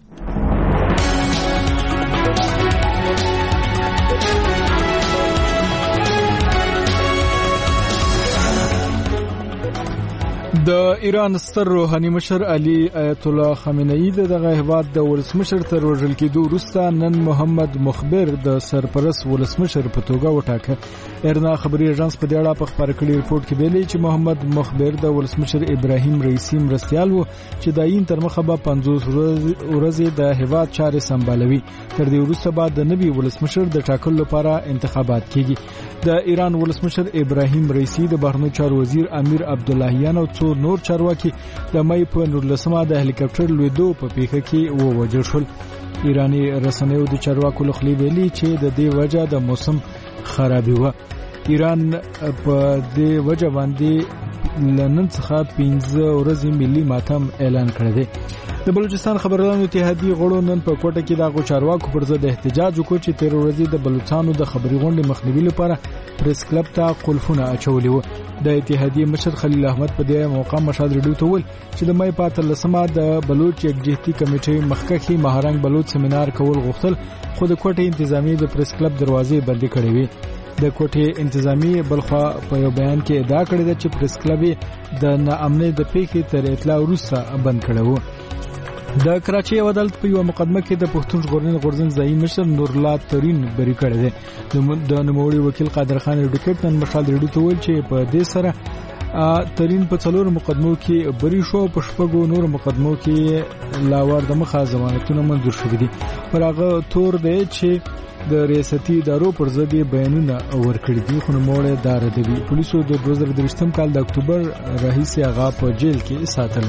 د ایران ستر روحاني مشر علي آیت الله خامنه‌ای دغه هیواد د ولسمشر تر وژل کېدو وروسته نن محمد مخبر د سرپرست ولسمشر په توګه وټاکه. ارنا خبري ایجنس په دې اړه په خبر کړي رپورت کې ویلي چې محمد مخبر د ولسمشر ابراهیم رئیسی مرستيال وو چې داین تر مخه به پنځوس ورځې د هیواد چارې سمبالوي. تر دې وروسته بعد د نوي ولسمشر د ټاکلو لپاره انتخابات کیږي. د ایران ولسمشر ابراهیم رئیسی د بهرنیو چارو وزیر امیر عبداللهیان او څو نور چارواکي د مې په نورلسمه د هلیکاپټر لویدو په پیښه کې ووژل شول. ایرانی رسنیو د چارواکو لخوا ویلي چې د دې وجه د موسم خرابي و. ایران په دې وجه باندې لنن څخه پنځه ورځې ملي ماتم اعلان کړی دی. د بلوچستان خبرلانو اتحادیې غړو نن په کوټه کې د چارواکو پر ضد احتجاج وکړ چې تیر ورځې د بلوچستانو د خبري غونډې مخنیوي لپاره پریس کلب ته قلفونه اچولي وو. د اتحادیې مشر خلیل احمد په دې موقع مشال ریډیو ته ویل چې د مې په اتلسمه د بلوچ یکجهتي کمیټې مخکخي مهارنګ بلوچ سیمینار کول غوښتل، خو د کوټه انتظامی د پریس کلب دروازې بندې کړې وې. د کوټه انتظامی بلخوا په یو بیان کې ادعا کړې ده چې پریس کلب د ناامنۍ د پیښې تر اطلاع وروسته بند کړی و. د کراچي عدالت په یو مقدمه کې د پښتون ژغورنې غورځنګ ځایي مشر نور الله ترين بری کړی دی. د نوموړي وکیل قادر خان ډیکټ نن مشال ریډیو ته ویل چې په دې سره ترين په څلور مقدمو کې بری شو، په شپږو نور مقدمو کې لاور د مخه ضمانتونه منظور شوې دي. پر هغه تور دی چې د ریاستي ادارو پر ضد بیانونه ورکړي دي، خو نوموړی دا ردوي. پولیسو د دوه زره درویشتم کال د اکتوبر راهیسې هغه په جیل کې ساتل.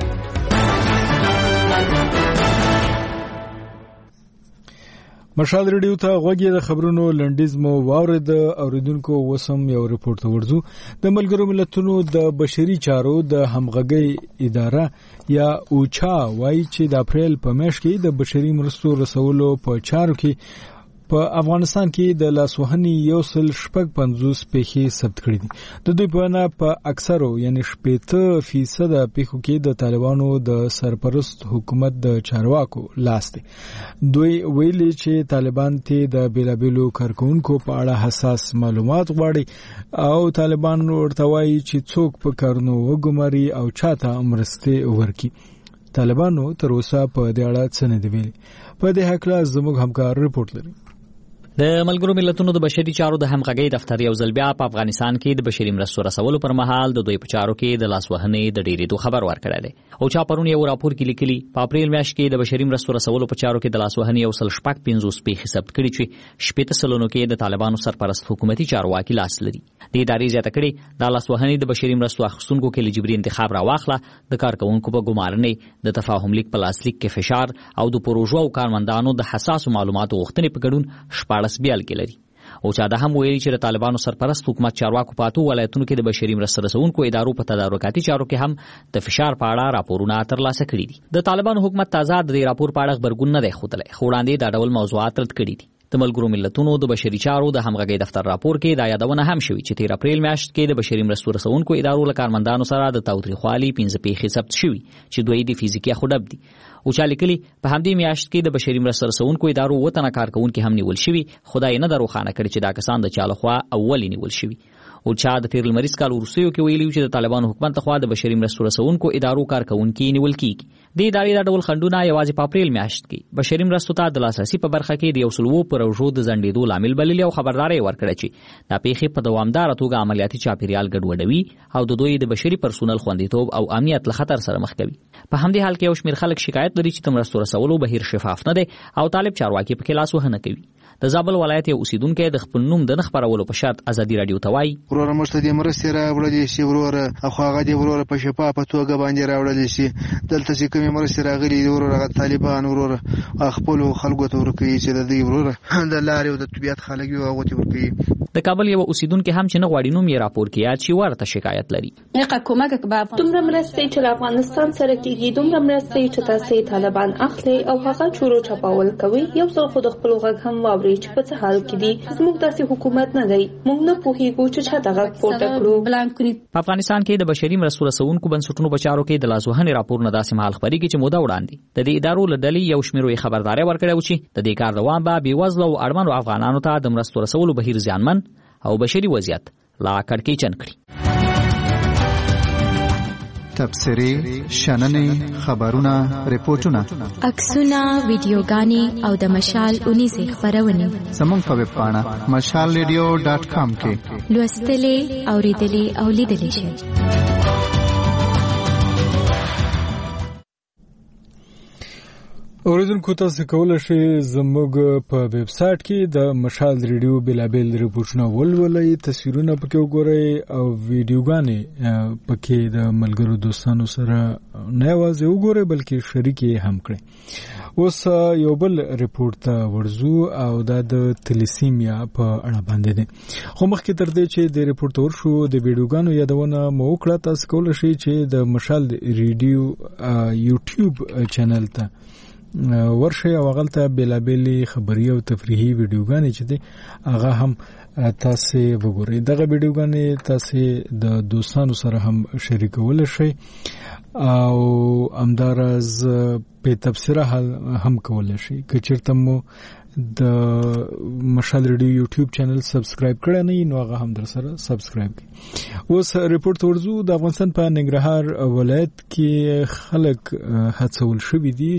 مشال ریډیو ته غوږی د خبرونو لنډیز مو واورید. اوریدونکو وسم یو رپورت ورزو. د ملګرو ملتونو د بشري چارو د همغږي اداره یا اوچا وایي چې د اپریل په میاشت کې د بشري مرستو رسولو په چارو کې په افغانستان کې د لاسوهنې یو سل شپږ پنځوس پیښې ثبت کړې دي. د دوی په اړه په اکثرو یعنی شپږ فیصد پیښو کې د طالبانو د سرپرست حکومت د چارواکو لاس دی. دوی ویلي چې طالبان ته د بیلابیلو کارکونکو په اړه حساس معلومات غواړي او طالبان ورته وایي چې څوک په کارونو وګماري او چاته مرسته ورکړي. طالبانو تر اوسه په دې اړه څه نه دی ویلي. په دې حق لا زموږ همکار رپورت لري. د ملګرو ملتونو د بشري چارو د همغږۍ دفتر یو ځل بیا په افغانستان کې د بشري مرستو رسولو پر مهال د دوی په چارو کې د لاسوهنې د ډیریدو خبر ورکړی دی. او چا پرون یو راپور کې لیکلي په اپریل میاشت کې د بشري مرستو رسولو په چارو کې د لاسوهنې یو سل شپږ پنځوس پیښې ثبت کړي چې شپږ سلنو کې د طالبانو سرپرست حکومتي چارواکي لاس لري. د ادارې زیاته کړي د لاسوهنې د بشري مرستو اخیستونکو کې لجبري انتخاب راواخله، د کارکونکو په ګمارنې، د تفاهم لیک په لاسلیک کې فشار او د پروژو او کارمندانو د حساسو معلوماتو غوښتنې په ګډون شپاړس بیلګې لري. او چا د هم ویلي چې د طالبانو سرپرست حکومت چارواکو په اتو ولایتونو کې د بشري مرستو رسونکو ادارو په تدارکاتي چارو کې هم د فشار په اړه راپورونه ترلاسه کړي دي. د طالبانو حکومت تازه د دې راپور په اړه خبرګون نه دی ښودلی، خو وړاندې دا ډول موضوعات رد کړي دي. د ملګرو ملتونو د بشري چارو د همغږۍ دفتر راپور کې دا یادونه هم شوې چې تیر اپریل میاشت کې د بشري مرستو رسونکو ادارو له کارمندانو سره د تاوتریخوالي پنځه پیښې ثبت شوي چې دوی د فزیکي خډب دي. او چا لیکلي په همدې میاشت کې د بشري مرستو رسونکو ادارو وطن کارکونکو هم نیول شوي، خدای نه دروخانه کړي چې دا کسان د چالخوا اولی نیول شوي. او چا د تیر لمریز کال وروستیو کې ویلي چې د طالبانو حکومت لخوا د بشري مرستو رسونکو ادارو کارکونکي نیول کیږي. د ادارې د ډول خندونه یوازې په اپریل میاشت کې بشري مرستو ته د لاسرسي په برخه کې د یو سل اووه پروژو د ځنډېدو لامل بللي او خبرداری ورکړه چې دا پیښې په دوامداره توګه عملیاتي چاپیریال ګډوډوي او د دوی د بشري پرسونل خوندیتوب او امنیت له خطر سره مخ کوي. په همدې حال کې یو شمېر خلک شکایت لري چې د مرستو رسولو بهیر شفاف نه دی او طالب چارواکي پکې لاس وهنه کوي. د زابل ولایت یو اوسیدونکو د خپل نوم د نه خبرولو په شرط ازادي رادیو ته وایي وروره موږ ته د مرستې راوړلې شي وروره خو هغه د وروره په شفافه توګه باندې راوړلې شي. دلته چې کومې مرستې راغلي دي وروره هغه طالبان وروره خپلو خلکو ته ورکوي چې د دوی وروره د لارې او د طبیعت خلک وي هغو ته ورکوي. د کابل یو اوسیدونکو هم چې نه غواړي نوم یې راپور کړي یاد شي ورته شکایت لري. دومره مرستې چې له افغانستان سره کېږي دومره مرستې چې تاسې طالبان اخلي او هغه چورو چپاول کوي یو ځل خو د خپل غږ هم واوري چې په څه حال کې دي. زموږ داسې حکومت نه دی موږ نه پوهیږو چې چا ته غږ پورته کړو. په افغانستان کې د بشري مرستو رسونکو بنسټونو په چارو کې د لاسوهنې راپور نه داسې مهال خبرېږي چې موده وړاندې د دې ادارو له ډلې یو شمېر یې خبرداری ورکړی و چې د دې کار دوام به بېوزله او اړمنو افغانانو ته د مرستو رسولو بهیر زیانمن او بشري وضعیت لا کړکېچن کړي. تبصرې، شننې، خبرونه، ریپورتونه، عکسونه، ویډیوګانې او د مشال اونیزې خبرونه زموږ په ویب پاڼه مشال ریډیو ډاټ کام کې لوستلې، اورېدلې او لیدلې شئ. اوریدونکو تاسو کولی شئ زموږ په ویب سټ کې د مشال ریډیو بلابل ریپورتونه ولولئ، تصویرونه پکې وګورئ او ویډیوګانې پکې د ملګرو دوستانو سره نه یوازې وګورئ بلکې شریک هم کړئ. اوس یو بل ریپورت ته ورځو او دا د تلیسیمیا په اړه باندې دی. خو مخکې تر دې چې د ریپورت ورشو د ویډیوګانو یادونه مو وکړه، تاسو کولی شئ چې د مشال ریډیو یوټیوب چینل ته ورشي او غلطه بلابلي خبري او تفریحي ویډیوګانې چې دي هغه هم تاسو وګورئ. دغه ویډیوګانې تاسو د دوستانو سره هم شریکول شئ او همدارز په تبصره هم کولای شئ. که چیرته مو د مشال ریډیو یوټیوب چینل سبسکرایب کړئ نه نو هغه هم در سره سبسکرایب کړئ. اوس ریپورت ورزو د افغانستان په ننګرهار ولایت کې خلک هڅول شوي دي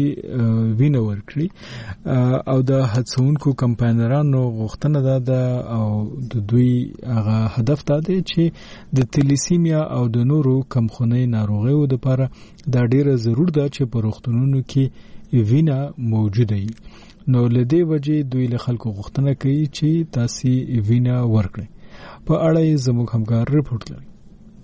چې وینه ورکړي او د هڅونکو کمپاینرانو غوښتنه ده او د دوی هغه هدف دا دی چې د تلیسیمیا او د نورو کمخونۍ ناروغیو لپاره دا ډیره ضرور ده چې په روغتونونو کې وینه موجوده وي. نو لدې وجه دوی له خلکو غوښتنه کوي چې تاسو وینه ورکړئ. په اړه یې زموږ همکار ریپورت لري.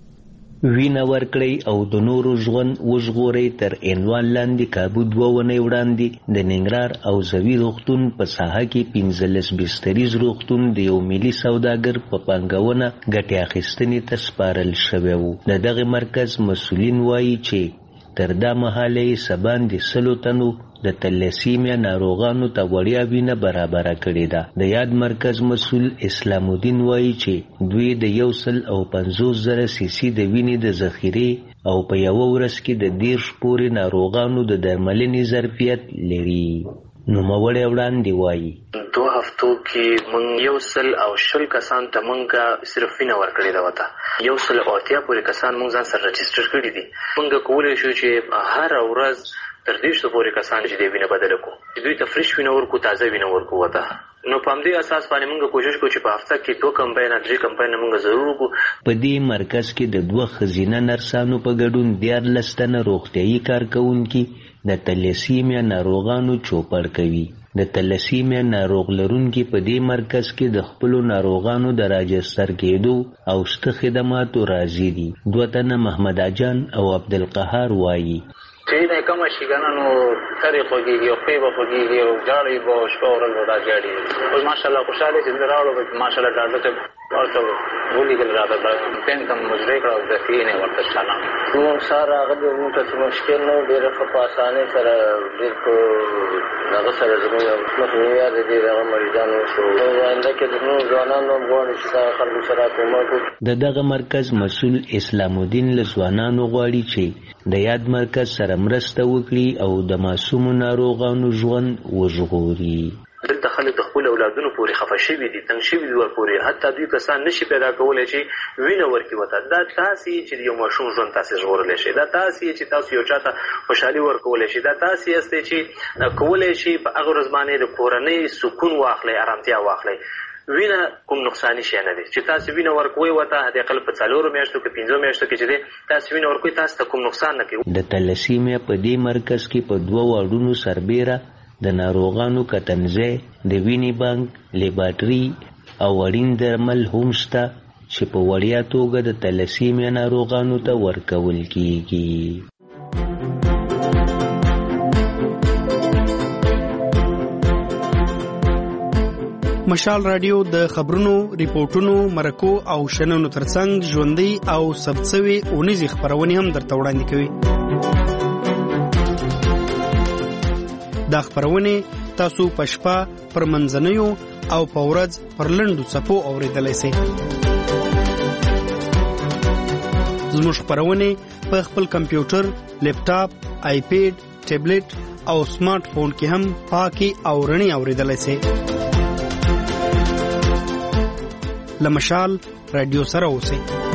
وینه ورکړئ او د نورو ژوند وژغورئ تر عنوان لاندې کابو دوه ونې وړاندې د ننګرهار او زوی روغتون په ساحه کې پنځلس بستریز روغتون د یو ملي سوداګر په پانګونه ګټې اخیستنې ته سپارل شوی و. د دغه مرکز مسؤلین وایي چې تر دا مهاله یې سباندې سلو تنو د تلیسیمیا ناروغانو ته وړیا وینه برابره کړې ده. د یاد مرکز مسؤل اسلام الدین وایي چې دوی د یو سل او پنځوس زره سیسي د وینې د ذخیرې او په یوه ورځ کې د دیرش پورې ناروغانو د درملنې ظرفیت لري. نوموړی وړاندې وایي دو هفتو کې مونږ یو سل او شل کسان ته مونږ صرف وینه ورکړې ده وته یو سل او اتیا پورې کسان مونږ ځان سره رجسټر کړي دي. مونږ کولی شو چې هر ورځ تر دې شو پورې کسان چې د وینه بدل کو دوی ته فریش وینه ورکو تازه وینه ورکو وته. نو په همدې اساس باندې موږ کوشش کوو چې په هفته کې دوه کمپاین درې کمپاین موږ ضرور وکړو. په دې مرکز کې د دوه ښځینه نرسانو په ګډون دیارلس تنه روغتیایي کارکوونکي د تلیسیمیا ناروغانو چوپړ کوي. د تلیسیمیا ناروغ لرونکي په دې مرکز کې د خپلو ناروغانو د راجستر کېدو او شته خدماتو راضي دي. دوه تنه محمد اجان او عبدالقهار وایي چې نه کومه شي کنه نو سره خوږیږي او خو به خوږیږي او جاړي به شپه ورځ ودا جاړي. او ماشاءالله خوشاله چې راوړو ماشاءالله ډاډه ته ورته ولي ګل راځي پین کوم مجرې کړو د سینې ورته شاله نو سره هغه موږ ته مشکل نه ډیره په اسانه سره ډیر په هغه سره زموږ مخ نه یاد دي هغه مریضانو شو انده کې د نو ځوانانو غواړي چې خلکو سره کومه. د دغه مرکز مسؤل اسلام الدین له ځوانانو غواړي چې د یاد مرکز سره مرسته وکړي او د معصومو ناروغانو ژوند وژغوري. دلته خلک د خپل اولادونو پورې خفه شوي دي، تنګ شوي دي ورپورې، حتی دوی کسان نشي پیدا کولی چې وینه ورکړي ورته. دا تاسې چې د یو ماشوم ژوند تاسې ژغورلی شئ، دا تاسې چې تاسو یو چا ته خوشحالي ورکولی شئ، دا تاسې یاستئ چې کولی شئ په هغه ورځ باندې د کورنۍ سکون واخلئ، ارامتیا واخلئ. وینه کوم نقصاني شی نه دی چې تاسو وینه ورکوي ورته د اقل په څلورو میاشتو کې پنځو میاشتو کې چې دی تاسو وینه ورکوي، تاسو ته کوم نقصان نه کوي. د تلسیمیا په دې مرکز کې په دوه واډونو سربیره د ناروغانو کتنځای، د وینې بانک، لیبارټري او اړین درمل هم شته چې په وړیا توګه د تلسیمیا ناروغانو ته ورکول کیږي. مشال رادیو د خبرونو، ریپورتونو، مرکو او شننو ترڅنګ ژوندۍ او ثبتسوي اونیزې خبرونه هم درته وړاندې کوي. دا خبرونه تاسو په شپه، پر منځنیو او په ورځ پر لنډو څپو اورېدلی سئ. زموږ خبرونه په خپل کمپیوټر، لیپټاپ، آیپیډ، ټابلیټ او سمارټ فون کې هم پاکي او رڼې اورېدلی سئ. لمشال رادیو سره اوسئ.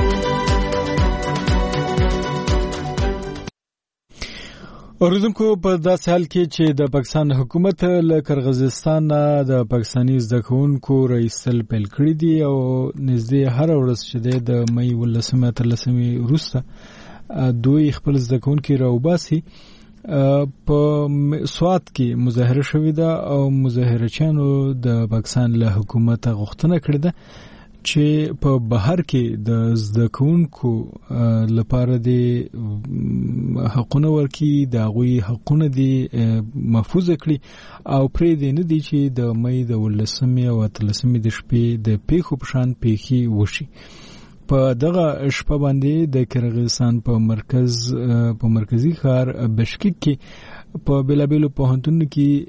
اوریدونکو په داسې حال کې چې د پاکستان حکومت له قرغیزستان د پاکستاني زده کوونکو رایستل پیل کړي دي او نږدې هر ورځ چې د مې ولسمه تر لسمې وروسته دوی خپل زده کوونکي راوباسي. په سوات کې مظاهره شوې ده او مظاهرچیانو د پاکستان له حکومت غوښتنه کړې ده چې په بهر کې د زده کوونکو لپاره د حقونه ورکړي، د هغوی حقونه دي محفوظ کړي او پرې دې نه دي چې د مې د ولسمې او اتلسمې د شپې د پیښو په شان پیښې وشي. په دغه شپه باندې د قرغیزستان په مرکز په مرکزی ښار بشکک کې په بلابلو پوهنتونونو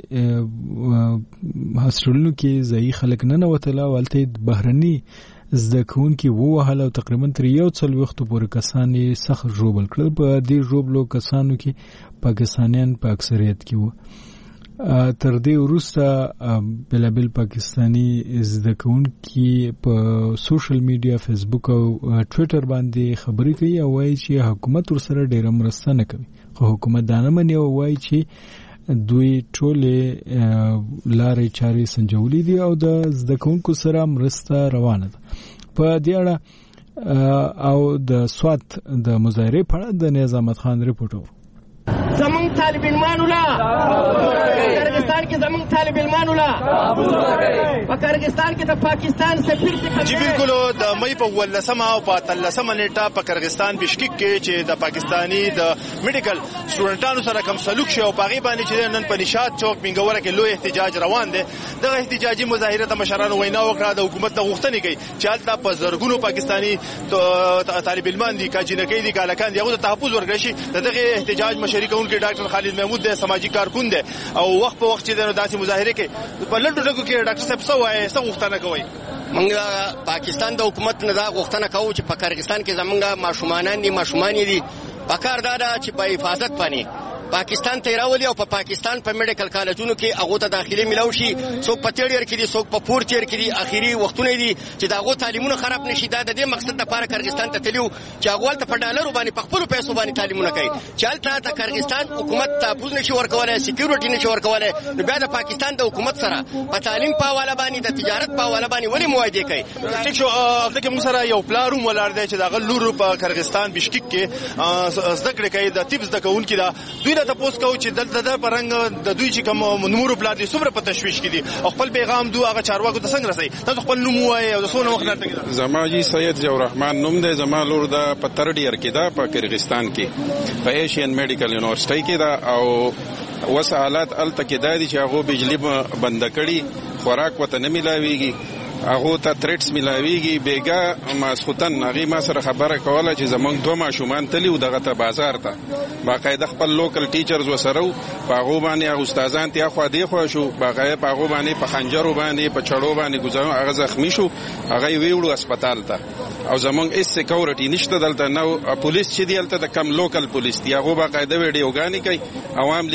کې هاستلونو کې ځایي خلک نه نوتل او هلته بهرني زده کوونکي ووهل او تقریبا تر یو څلوېښتو پورې کسان یې سخت ژوبل کړل. په دې ژوبلو کسانو کې پاکستانیان په اکثریت کې وو. تر دې وروسته بلابل پاکستانی زده کوونکي په سوشل میډیا، فیسبوک او ټویټر باندې خبرې کوي او وایي چې حکومت ورسره ډېره مرسته نه کوي، خو حکومت دا نه مني او وایي چې دوی ټولې لارې چارې سنجولې دي او د زده کوونکو سره مرسته روانه ده. په دې اړه او د سوات د مظاهرې په اړه د نظام احمد خان رپورټ و. زمون طالب علمانو لا قرغیزستان کې زمون طالب علمانو لا په قرغیزستان کې د پاکستان سفیر څخه جی بالکل د مې په ولسمه او په تلسمه نیټه په قرغیزستان بشکک کې چې د پاکستانی د میډیکل سټوډنټانو سره کوم سلوک شو په غیبه باندې چې نن په نشاط چوک منګوره کې لوی احتجاج روان دي. دغه احتجاجي مظاهره د مشرانو وینا وکړه د حکومت د غوښتنې کوي چې حالت په زرګونو پاکستانی طالب علمان دي کاجنکې دي کالکان دي هغه ته تحفظ ورکړي شي. دغه احتجاج مشري کوونکی ډاکټر خالد محمود د سماجی کارکون دی او وخت په وخت چې د داسې مظاهره کې په لړ ډګو کې ډاکټر صاحب څه وایي څه غوښتنه کوي. موږ پاکستان د حکومت نه دا غوښتنه کوو چې په قرغیزستان کې زمونږ ماشومان دي ماشومان دي په کار دا چې په حفاظت باندې پاکستان ته راولي او په پاکستان په میډیکل کالجونو کې هغه ته داخلي ملو شي. څوک په تیړیر کې دي، څوک په پور تیر کې دي، اخیری وختونه دي چې دا هغه تعلیمونه خراب نشي. دا د دې مقصد لپاره قرغیزستان ته تلو چې هغه ته په ډالرو باندې په خپل پیسو باندې تعلیمونه کوي. چې هلته د قرغیزستان حکومت تحفظ نشي ورکولای، سکیورټي نشي ورکولای، نو بیا د پاکستان د حکومت سره په تعلیم په حواله باندې د تجارت په حواله باندې ولې موافقه کوي. ټیک شو افته کې موږ سره یو پلاروم ولر دی چې دا غلور په قرغیزستان بشکک کې زده کړې کوي د تیب زده کوونکي دا دوی ته تاسو کوي چې دلته د پرنګ د دوی چې کوم نمبر پلان دي څومره په تشويش کې دي او خپل پیغام دوه هغه چارواکو ته څنګه رسي. تاسو خپل نوم وایي او د څونه وخت راته زما جی سید جوړ رحمان نوم دی. زما لور دا په ترډیر کې دا په قرغیزستان کې په ایشین میډیکل یونیورسيټي کې دا او وسه حالات الته کې دا دي چې هغه بجلی بند کړي، خوراک وته نه ملاويږي هغه ته تریټس ملاویږي بیګا ماسختن هغه ما سره خبره کوله چې زمونږ دوه ماشومان تلی او دغه ته بازار ته باقاعده خپل لوکل ټیچرز وسره په هغه باندې استادان ته خو دی خو شو باقاعده په هغه باندې په خنجر باندې په چړو باندې گزارو هغه زخمی شو هغه ویوړو هسپتال ته او زمونږ اس سکیورټی نشته دلته نو پولیس چې دی دلته کم لوکل پولیس دی هغه باقاعده ویډیوګانی کوي عوام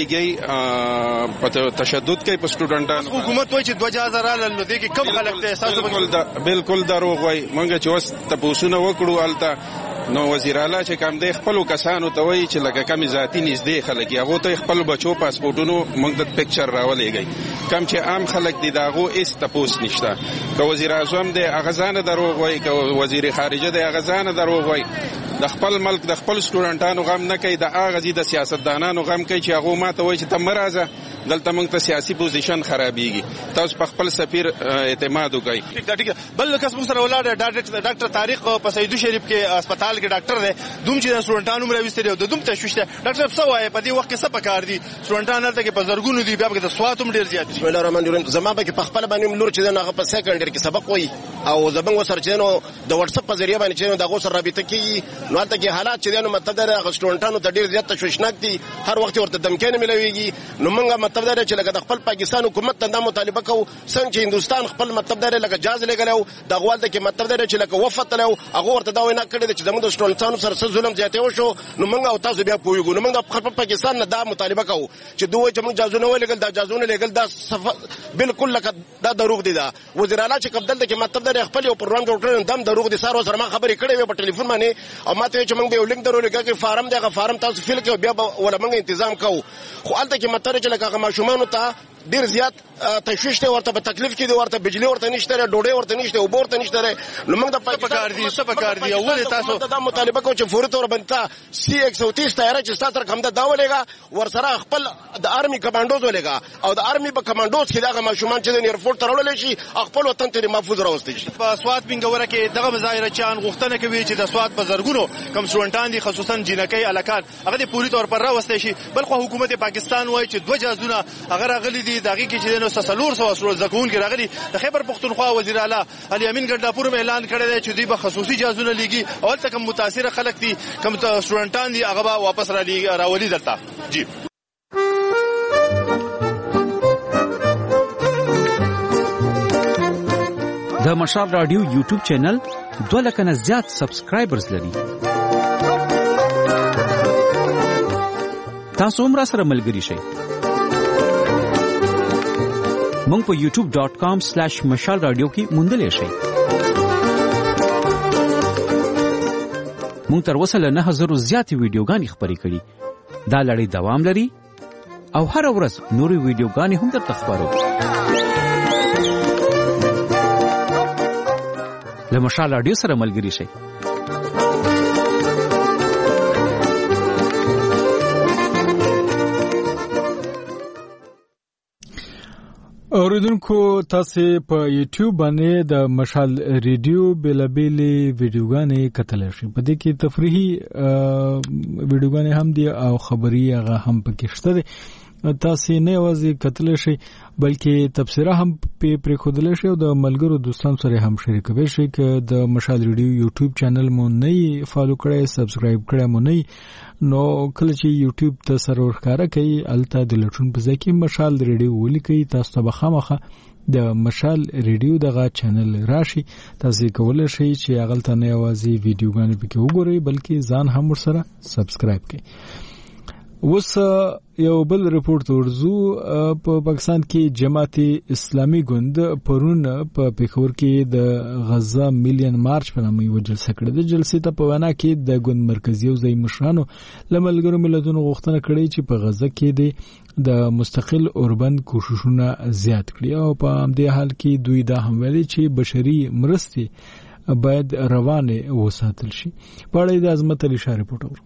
لګي په تشدد کوي په سټوډنټانو حکومت وایي چې دوه هزار رال دي کې کم خلک ته احساس بالکل دروغ وایي مونږ چې وس تاسو نه وکړو الته نو وزیر اعلی چې کوم د خپل کسانو ته وایي چې لکه کمی ذاتی نږدې خلک هغه ته خپل بچو پاسپورتونو موږ د پکچر راولېږي کم چې عام خلک دي داغو اس تپوس نشته که وزیر اعظم د اغزان دروغ وایي که وزیر خارجه د اغزان دروغ وایي د خپل ملک د خپل سټوډنټانو غم نه کوي د اغزي د سیاستدانانو غم کوي چې هغه ماته وایي چې تم مرزه دلته موږ ته سیاسي پوزیشن خرابېږي تاسو په خپل سفیر اعتماد وکړئ ٹھیک ده ٹھیک ده بل کس موږ سره ولاړ ډاکټر ډاکټر طارق په سیدو شریف کې هسپتال کې ډاکټر دی دوم چې سټوډنټانو مې راوستي دی دوم تشویش ده ډاکټر څه وایي په دې وخت کې څه پکار دي سټوډنټان هلته کې په زرګونو دي بیا په د سوات هم ډیر زیات دي بسم الله الرحمن الرحیم زما به کې په خپل باندې لور چې هغه په سیکنډری کې سبق وایي او زبنګ وسر چې نو د واتس اپ په ذریعہ باندې چې نو دغه سره رابطه کیږي نو هلته کې حالات چې نو مطلب دا سټوډنټانو ته ډیر زیات تشویشناک دي هر وخت ورته دمکې نه ملويږي نو موږ مطلب دا چې لکه خپل پاکستان حکومت ته د مطالبه کوو څنګه چې هندستان خپل مطلب دا لکه جاز لګلو د غوال د کې مطلب دا چې لکه وفات له هغه ورته دا وینا کړی چې زموږ د سټوډنټانو سره څه ظلم زیاته وشو نو موږ او تاسو بیا پوهیږو نو موږ خپل پاکستان نه دا مطالبه کوو چې دوی چې موږ جازونه ولګل دا جازونه لګل دا بالکل لکه دا دروغ دي دا وزیر اعلی چې قبل د کې مطلب دا خپل یو پروګرام جوړ کړی دم دروغ دي سره سره ما خبرې کړې وې په ټلیفون باندې او ماته چې موږ به لینک درو لګا کې فارم دغه فارم تاسو فیل کې بیا ولا موږ تنظیم کوو خو الته کې مطلب چې لکه ماشومان ته ډیر زیات تشویش ته ورته په تکلیف کې دی ورته بجلی ورته نشته ډوډۍ ورته نشته او ورته نشته نو موږ د پکار دي څه پکار دي اول تاسو د مطالبه کوو چې فوري تور باندې سی ایک سو تیس تیار چې تاسو کوم د داولېګا ورسره خپل د آرمي کمانډوز ولېګا او د آرمي په کمانډوز کې دغه ماشومان چې د ایرپورټ ته راولل شي خپل وطن ته محفوظ راوستي شي په سوات بنګوره کې دغه مظاهره چان غوښتنه کوي چې د سوات په زرګونو کم سټوډنټان دي خصوصا جنکۍ الکان هغه د پوری تور پر راوستي شي بل خو حکومت پاکستان وایي چې دوه جازونه هغه راغلي دي دغه کې چې سلور سو سو زکون کې راغلي د خیبر پختونخوا وزیر اعلی علي امین ګنداپور اعلان کړی دی چې دوی به خصوصي جازونه لګي او تل کوم متاثر خلک دي کوم سټوډنټان دي هغه واپس را لګي راولي درته جی د مشال رادیو یوټیوب چینل دوه لک نه زیات سبسکرایبرز لري تاسو هم را سره ملګری شئ مونږ په یوټیوب ډاٹ کام سلیش مشال رادیو کې موندلې شئ مونږ تر اوسه له نه هزارو زیاتې ویډیوګانې خپرې کړي دا لړۍ دوام لري او هر ورځ نورې ویډیوګانې هم درته خپرو له مشال رادیو سره ملګری شئ اوریدونکو تاسو په یوټیوب باندې د مشال ریډیو بیلابېلې ویډیوګانې کتلی شئ په دې کې تفریحي ویډیوګانې هم دي او خبري هغه هم پکې شته دي تاسو نه یوازې کتلی شئ بلکې تبصره هم په پریښودلی شئ او د ملګرو دوستانو سره هم شریکولی شئ که د مشال ریډیو یوټیوب چینل مو نه فالو کړی سبسکرایب کړی مو نه نو کله چې یوټیوب ته سره ورښکاره کوي هلته د لټون په ځای کې مشال ریډیو ولیکئ تاسو ته به خامخا د مشال ریډیو دغه چینل راشي تاسو کولی شئ چې هغلته نه یوازې ویډیوګانې پکې وګورئ بلکې ځان هم ورسره سبسکرایب کړئ اوس یو بل رپورت ورزو په پاکستان کې جماعت اسلامي ګوند پرون په پیښور کې د غزا میلیون مارچ په نامه یو جلسه کړې ده جلسې ته په وینا کې د ګوند مرکزی او ځای مشرانو له ملګرو ملتونو غوښتنه کړې چې په غزا کې د مستقل اوربند کوششونه زیات کړي او په همدې حال کې دوی دا هم ویلي چې بشري مرستې باید روانه وساتل شي په اړه د عظمت علي شاه رپورټ اورو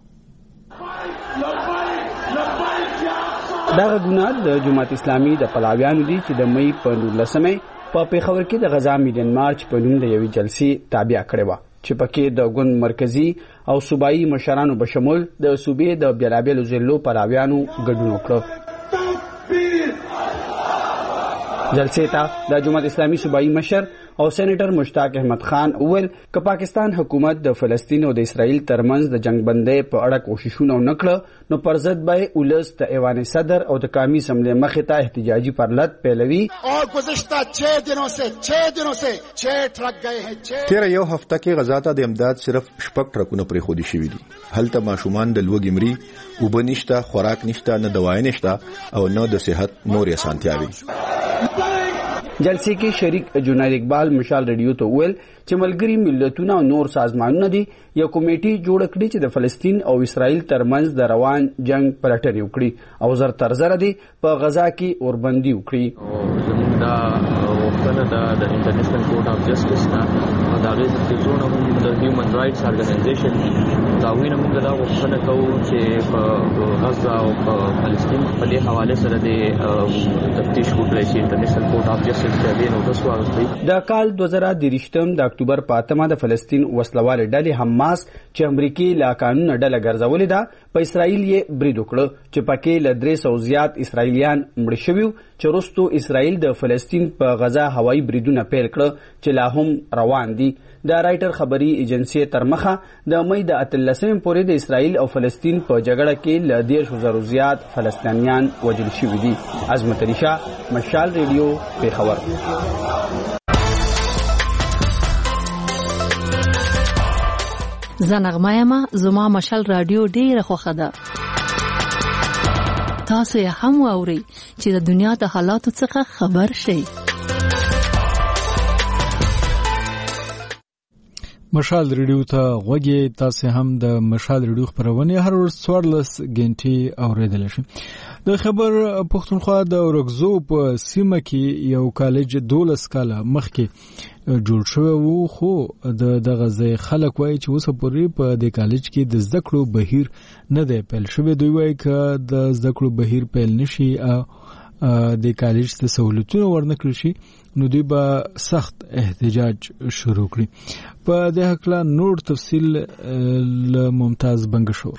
دغه ګناه د جماعت اسلامي د پلاویانو دي چې د مې په نولسمه په پیښور کې د غزا میلیون مارچ په نوم د یوې جلسې تابع کړې و چې پکې د ګوند مرکزی او صوبایي مشرانو بشمول د صوبې د بیلابېلو ضلعو پلاویانو ګډون وکړ جلسې ته د جماعت اسلامي صوبایي مشر او سېنیټر مشتاق احمد خان وویل که پاکستان حکومت د فلسطین او د اسرائیل ترمنځ د جنگ بندۍ په اړه کوششونه ونکړه نو پر ضد به ولس د ایوان صدر او د قومي اسمبلی مخې ته احتجاجي پرلط پیلوي. اور گزشتہ چھ دنوں سے چھ دنوں سے چھ ٹرک گئے ہیں. تیر یو هفته کې غزا ته د امداد صرف شپږ ټرکونه پرې خودي شوي دي. هلته ماشومان د لوږې مري، اوبه نشته، خوراک نشته، نه دوايي نشته او نه د صحت نورې اسانتیاوي. جلسې کې شریک جنید اقبال مشال ریډیو ته ویل چې ملګري ملتونه او نور سازمانونه دي یو کمیټي جوړ کړي چې د فلسطین او اسرائیل ترمنځ د روان جنگ پلټنې وکړي او زر تر زره دي په غزا کې اوربندي وکړي. زموږ دا وختونه د انټرنیشنل کورټ اف جسټس نه دا غي څه هم د هیومن رائټس ارګنایزیشن دا وینم موږ دا وختونه کوو چې په غزا او په فلسطین په دې حواله سره د تفتیش وکړي چې انټرنیشنل کورټ اف جسټس د کال دوه زره درېشتم د اکتوبر په اتمه د فلسطین وسلوالې ډلې حماس چې امریکي لا قانون ډله ګرځولې ده په اسرائیل یې برید وکړ چې پکې له درې سوه زیات اسرائیلیان مړه شوي چې وروستو اسرائیل د فلسطین په غزا هوایي بریدونه پیل کړه چې لا هم روان دي. د رائټر خبري ایجنسی تر مخه د مې د اتلسم پورې د اسرائیل او فلسطین په جګړه کې له دیرشو زرو زیات فلسطینیان وژل شوي دي. عظمت علي شاه، مشال ریډیو، پیښور. زنغمایما زما مشال رادیو ډیره خوښه ده. تاسو یې هم واورئ چې د دنیا د حالاتو څخه خبر شئ. مشال ریډیو ته غوږی تاسو هم د مشال ریډیو خبرونه هر ورځ څوارلس غنټې اوریدل شي. د خبر پښتونخوا د اورګزو په سیمه کې یو کالج دولس کاله مخکې جوړ شوی وو خو د دغه ځای خلک وایي چې اوس پورې په دې کالج کې د زده کړو بهیر نه دی پیل شوی. دوی وایي چې د زده کړو بهیر پیل نشي او د کالج ته سہولتونه ورنکړي شي نو دوی به سخت احتجاج شروع کړي. په دې حق لا نور تفصیل ل ممتاز بنگشور.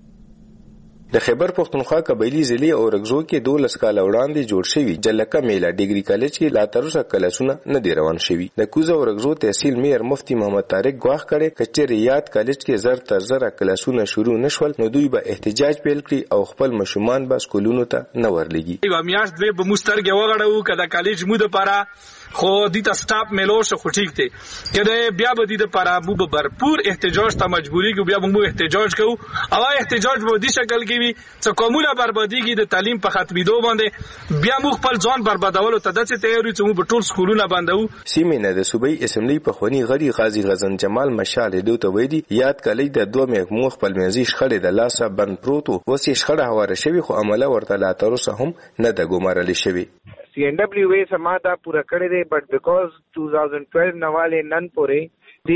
د خیبر پښتونخوا قبایلی ضلع اورګزو کې دولس کال وړاندې جوړ شوی جلکه میلا ډیګري کالج کې لا تر اوسه کلاسونه نه دی روان شوی. د کوزه اورګزو تحصیل میر مفتی محمد طارق غواخ کړي کچې ریاض کالج کې زر تر زر کلاسونه شروع نشول نو دوی به احتجاج پیل کړي او خپل مشومان به سکولونو ته نه ورلېږي. یو میاشت دوی به مسترګه وغړو کدا کالج مو د پاره خو د تا سټاپ ملو شو خو ټیک دی کله بیا به د لپاره مو به भरपूर احتجاج ته مجبوری کو بیا مو احتجاج کو او احتجاج به د شکل کې وي څه کومه بربادیږي د تعلیم په ختمېدو باندې بیا مو خپل ځان بربادولو ته د تیاری چې مو په ټول سکولونه بندو. سیمینه د صوبایي اسمبلی په خونی غری غازی غزن جمال مشال دوی ته ویدي یاد کلی د دوه محکمو خپل منځي شخړې د لاسه بند پروتو وسې شخړه هواره شوی خو عمله ورته لا تر اوسه هم نه د ګمارل شوی. سی این ڈبلیو اے سمادا پورا کړی دی بٹ بیکاز two thousand twelve نواله نن پورې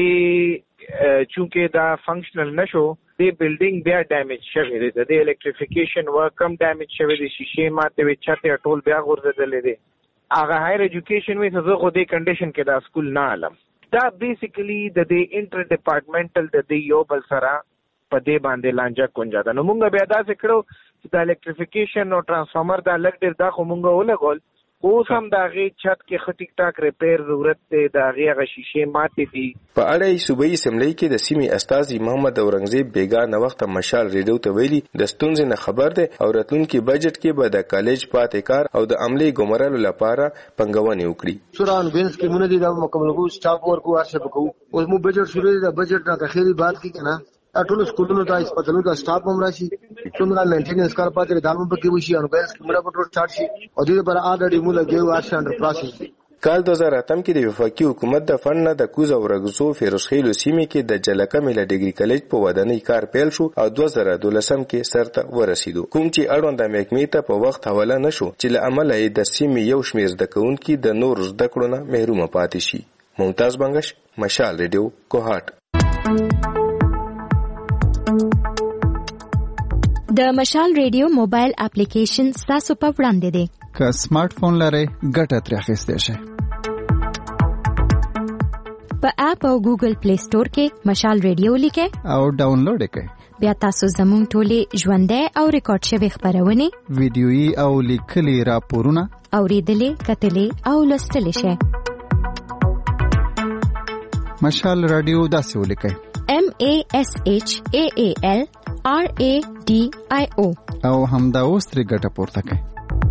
دی چونکه دا فنکشنل نشو دی بلډینګ بیا ډیمیج شوی دی د الکتریفیکیشن ورک کم ډیمیج شوی دی شیشه ماته وی چاته ټول بیا غورځدل دي. هغه هایر ایجوکیشن وی څه خو دی کنډیشن کې دا سکول نه علم دا بیسیکلی د دې انټر ډپارټمنټل د دې یو بل سره په دې باندې لانجه کونجا ده. نو مونږ بیا دا څه کړو چې د الکتریفیکیشن او ترانسفارمر دا لګ ډیر دا خو مونږ ولګول اوس هم دا غي چت کې خټیک ټاک ریپیر ضرورت دی دا غي غ شیشه ماته دي. په اړه صوبایي اسمبلی کې د سیمې استاذ محمد اورنګزیب بیگا وخت مشال ریډیو ته ویلي د ستونزې نه خبر دی او راتلونکي بجټ کې به د کالج پاتې کار او د عملی ګمرلو لپاره پنګونې وکړي. سوران وینس کې مونږ دي دا مکمل کو سټاف ورکو ارشد کو اوس مو بجټ شروع دی د بجټ نه اخیری بات کی کنه ټول سکولونو ته هسپتالونو ته سټاف هم راشي څومره مینټیننس کار پاتې دامن پکې وشي او بیس کمره پټ سٹارټ شي او دې پر اډ موږ لګیو ارشد انډر پروسس. کال دو هزار اتم کې د وفاقي حکومت د فند نه د کوزه اورګزو فیروزخیلو سیمې کې د جلکه میله ډیګري کالج په ودانۍ کار پیل شو او دوه زره دولسم کې سرته ورسېدو کوم چې اړوند د محکمې ته په وخت حواله نشو چې له عمله د سیمې یو شمیر زده کوونکي د نور زده کړو نه محروم پاتې شي. ممتاز بنگش، مشال ریډیو، کوهاټ. د مشال ریډیو موبایل اپلیکیشن ستاسو په وړاندې دی. که سمارټ فون لرئ ګټه ترې اخیستی شئ. په اپ او ګوګل پلی سٹور کې مشال ریډیو لیکئ او ډاونلوډ یې کړئ. بیا تاسو زموږ ټولې ژوندۍ او ریکارډ شوې خبرونه، ویډیويي او لیکلي راپورونه اوریدلې کتلې او لوستلې شئ. مشال رادیو داسې ولیکئ: M A S H A A L R A D I O او همدا اوس ترې ګټه پورته کړئ.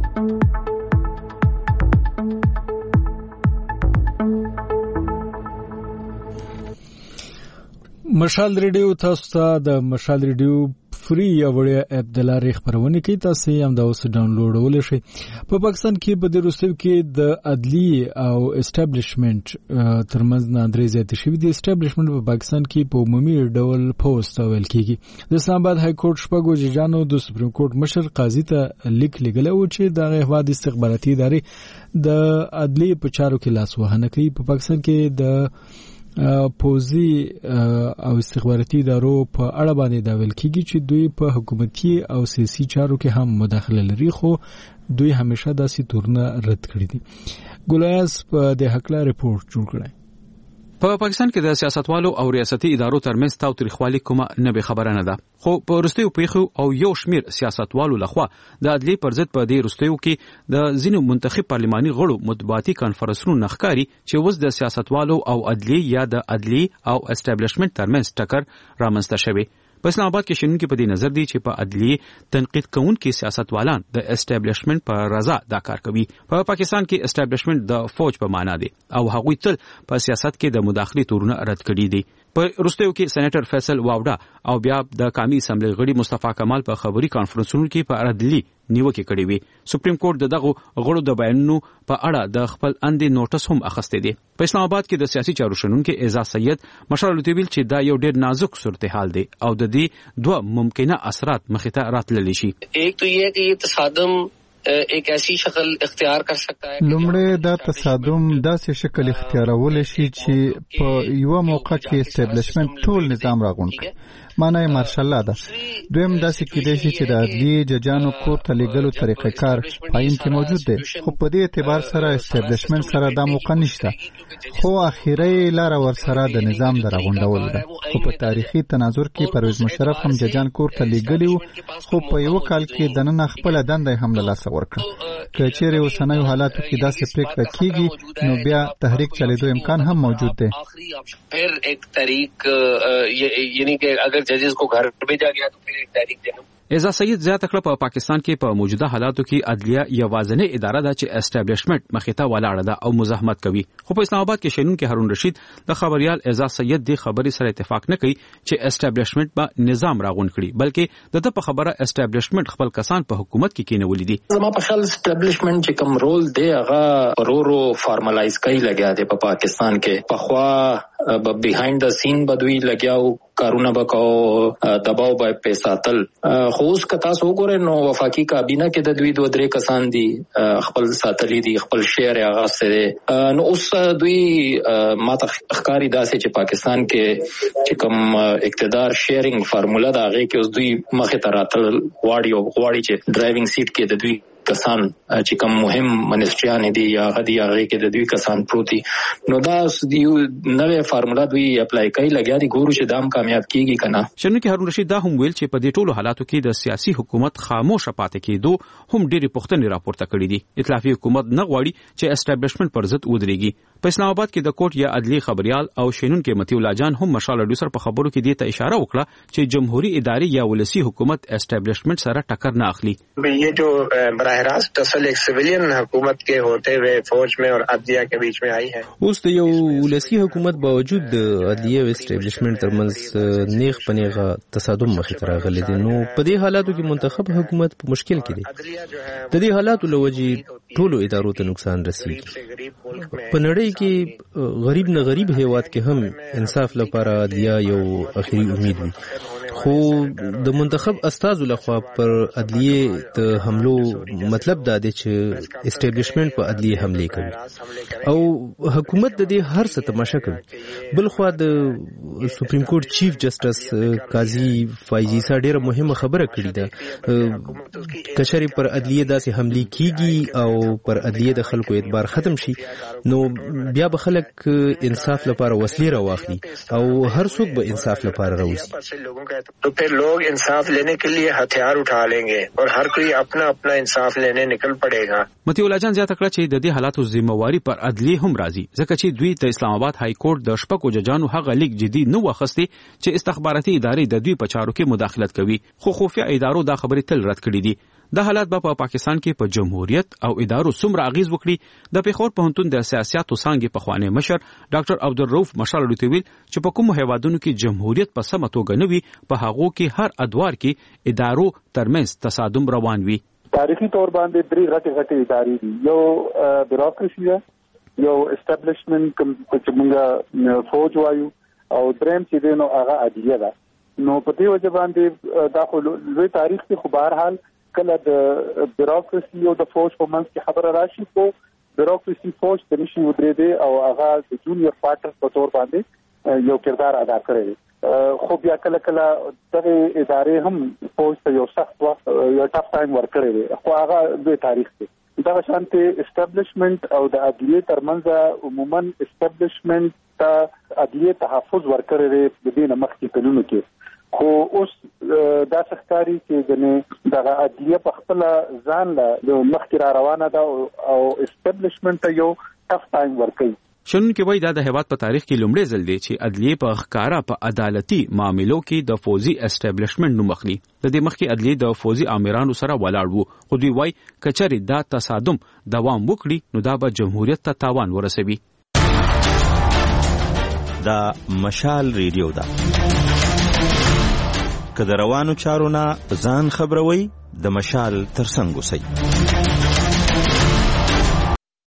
مشال ریډیو تاسو ته د مشال ریډیو فری یا وړیا اپ د لارې خبرونه کوي. تاسو هم دا اوس ډاونلوډ شئ. په پاکستان کې په دې وروستیو کې د عدلی او اسټابلیشمنت ترمنځ نادرې زیاتې شوې دي. اسټابلیشمنت په پاکستان کې په عمومي ډول پوسټ ویل کیږي. د اسلام آباد های کورټ شپږو ججانو د سپریم کورټ مشر قاضي ته لیک لګل او چې د هیواد استخباراتي ادارې د عدلی په چارو کې لاس وهنه کوي. په پاکستان کې د پوزي او استخباراتي ادارو په اړه باندې دا ویل کیږي چې دوی په حکومتي او سیاسي چارو کې هم مداخله لري، خو دوی همیشه داسې تورونه رد کړی دي. ګولیاس په د حقله ریپورت جوړ کړی. په پاکستان کې د سیاستوالو او ریاستي ادارو ترمنځ تاوتریخوالي کومه نه به خبره نه ده، خو په وروستیو پیښو او یو شمیر سیاستوالو لخوا د عدلی پر ضد په دې وروستیو کې د ځینو منتخب پارلماني غړو مطبوعاتي کانفرنسونو نخکاری چې اوس د سیاستوالو او عدلی یا د عدلی او اسټابلیشمنت ترمنځ ټکر رامنځته شوی. په اسلام آباد کې شنونکي په دې نظر دي چې په عدلی تنقید کوونکي سیاستوالان د اسټابلیشمنت پر رضا دا کار کوي. په پا پاکستان کې اسټابلیشمنت د فوج په معنا دی او هغوی تل په سیاست کې د مداخلې تورونه رد کړي دي. په وروستیو کې سېنیټر فیصل واوډا او بیا د قومي اسمبلی غړي مصطفی کمال په خبري کانفرنسونو کې په عدلی نیوکه کړې وي. سپریم کورټ دغه غړو د بیانونو په اړه د خپل اندې نوټس هم اخیسته دي. په اسلام آباد کې د سیاسي چارو شنونکو اعزاز سید مشال لوتیویل چې دا یو ډېر نازک صورتحال دی او د دې دوه ممکنه اثرات مخې ته راتللی شي. ایک تو یہ کہ یہ تصادم ایک ایسی شکل اختیار کر سکتا ہے. لومړی دا تصادم داسې شکل اختیارول شي چې په یو موقع کې اسټابلیشمنت ټول نظام راغونډ کړي، معنی مارشل لا ده. دویم داسې کېدای شي چې د عدلی ججانو کور ته لېږلو طریقه کار پاین کې موجود دی، خو په دې اعتبار سره اسټابلیشمنت سره دا موقع نشته، خو اخیری لاره ورسره د نظام د راغونډولو ده. خو په تاریخي تناظر کې پرویز مشرف هم ججان کور ته لېږلي وو، خو په یو کال کې دننه خپله دنده هم له لاسه ورکړه. که چیرې اوسنیو حالاتو کې داسې پریکړه کیږي نو بیا تحریک چلیدو امکان هم موجود دی. پھر ایک تحریک یعنی کہ اگر ججز کو گھر بھیجا گیا تو پھر ایک تحریک دینا. اعزاز سید زیاته کړه په پاکستان کې په موجوده حالاتو کې عدلیه یوازینۍ اداره ده چې اسټابلیشمنت مخې ته ولاړه ده او مزاحمت کوي. خو په اسلام آباد کې شنونکي هارون رشید د خبريال اعزاز سید د خبري سره اتفاق نه کوي چې اسټابلیشمنت به نظام راغونډ کړي، بلکې دغه په خبره اسټابلیشمنت خپل کسان په حکومت کې کېنولې دي. زما په خیال اسټابلیشمنت چې کوم رول دی هغه ورورو فارملایز کوي لګیا دی په پا پاکستان کې. په خوا بهایند د سین بدوی لګیاو کارونه وکاو دباو به پیساتل، خو اوس که تاسو وګورئ نو وفاقي کابینه کې د دوی دوه درې کسان دي خپل ساتلي دي، خپل شعر هغه سره. نو اوس دوی ماته ښکاري داسې چې پاکستان کې چې کوم اقتدار شیرینګ فارموله ده هغې کې اوس دوی مخې ته راتل غواړي او غواړي چې ډرایوینګ سیټ کې د دوی کسان چې کوم مهم منسټریان دي یا غدي هغه کې د دوی کسان پروتي. نو دا یو نوې فارموله دوی اپلای کوي لګیا دي، ګورو چې دام کامیاب کیږي کنه. شنونکي هارون رشید دا هم ویل چې په دې ټولو حالاتو کې د سیاسي حکومت خاموش پاتې کېدو هم ډېری پوښتنې راپورته کړې دي. ائتلافي حکومت نه غواړي چې اسټابلیشمنت پر ضد ودرېږي. په اسلام آباد کې د کوټ یا عدلی خبريال او شینونکي متي الله جان هم مشال ډوسر په خبرو کې دې ته اشاره وکړه چې جمهوریت ادارې یا ولسی حکومت اسټابلیشمنت سره ټکر نه اخلي. یہ جو براہ راست اصل ایک سویلین حکومت کے ہوتے ہوئے فوج میں اور عدلیہ کے بیچ میں آئی ہے. اوس د یو ولسی حکومت باوجود د عدلیه او اسټابلیشمنت ترمنځ نیغ پنیغه تصادم مخې ته راغلی دی. نو په دې حالاتو کې منتخب حکومت په مشکل کې دی. د دې حالاتو له وجې ټولو ادارو ته نقصان رسیږي. په نړۍ کې غریب نه غریب هیواد کې هم انصاف لپاره عدلیه یو اخري امید وي، خو د منتخب استازو لخوا پر عدلیه د حملو مطلب دا دی چې اسټابلیشمنت په عدلیه حمله کوي او حکومت د دې هر څه تماشا کوي. بل خو د سپریم کورټ چیف جسټس قاضي فایزي سره ډیره مهمه خبره کړې ده. کشري پر عدلیه داسې حمله کیږي او پر عدلیه د خلکو اعتبار ختم شي نو بیا به خلک انصاف لپاره وسیله راوخلي او هر څوک به انصاف لپاره راوځي. तो फिर लोग इंसाफ लेने के लिए हथियार उठा लेंगे और हर कोई अपना अपना इंसाफ लेने निकल पड़ेगा. متي الله جان زیاته کړه چې د دې حالاتو ذمہواری پر عدلیه هم راځي ځکه چې دوی د اسلام آباد های کورټ د شپږو ججانو هغه لیک جدي نه وخستي چې استخباراتي ادارې د دوی په چارو کې مداخلت کوي خو خفیه ادارو دا خبرې تل رد کړې دي. دا حالات به په پاکستان کې په جمهوریت او ادارو څومره اغیز وکړي د پیښور پوهنتون د سیاستو څانګې په خوانې مشر ډاکټر عبدالرؤف مشال لوتویل چې په کوم هیوادونو کې جمهوریت په سمه توګه نه وي په هغو کې هر ادوار کې ادارو ترمنځ تصادم روان وي. تاریخي تور باندې درې غټې غټې ادارې دي. یو بیوروکراسي ده، یو اسټابلیشمنت چې موږ فوج وایو، او دریم چې دی نو هغه عدلیه ده. نو په دې وجه باندې دا خو لوی تاریخ دی، خو بهرحال کله د بیوروکراسي او د فوج په منځ کې خبره راشي خو بیوروکراسي فوج د نشي ودرېدي او هغه د جونیور پارټنر په تور باندې یو کردار ادا کړی. خو بیا کله کله دغه ادارې هم فوج ته یو سخت وخت یو ټاف ټایم ورکړی دی، خو هغه د تاریخ دی. دغه شانتي اسټابلیشمنت او د عدلیه ترمنځ عموما اسټابلیشمنت ته عدلیه تحفظ ورکړی دی د دې نه مخکې کلونو کې. خو اوس دا ښکاري چې ګنې دغه عدلیه په خپل ځان له مخکې را روانه ده او اسټابلیشمنت ته یو ټاف ټایم ورکوي. شنن کې وایي دا د هیواد په تاریخ کې لومړی ځل دی چې عدلیه په ښکارا په عدالتي معاملو کې د فوزي اسټابلیشمنت نوم اخلي. د دې مخکې عدلیه د فوزي آمرانو سره ولاړ وو، خو دوی وایي کچري دا تصادم دوام وکړي نو دا به جمهوریت ته تاوان ورسوي. دا مشال ریډیو ده، که د روانو چارو نه ځان خبروي د مشال ترڅنګ اوسئ.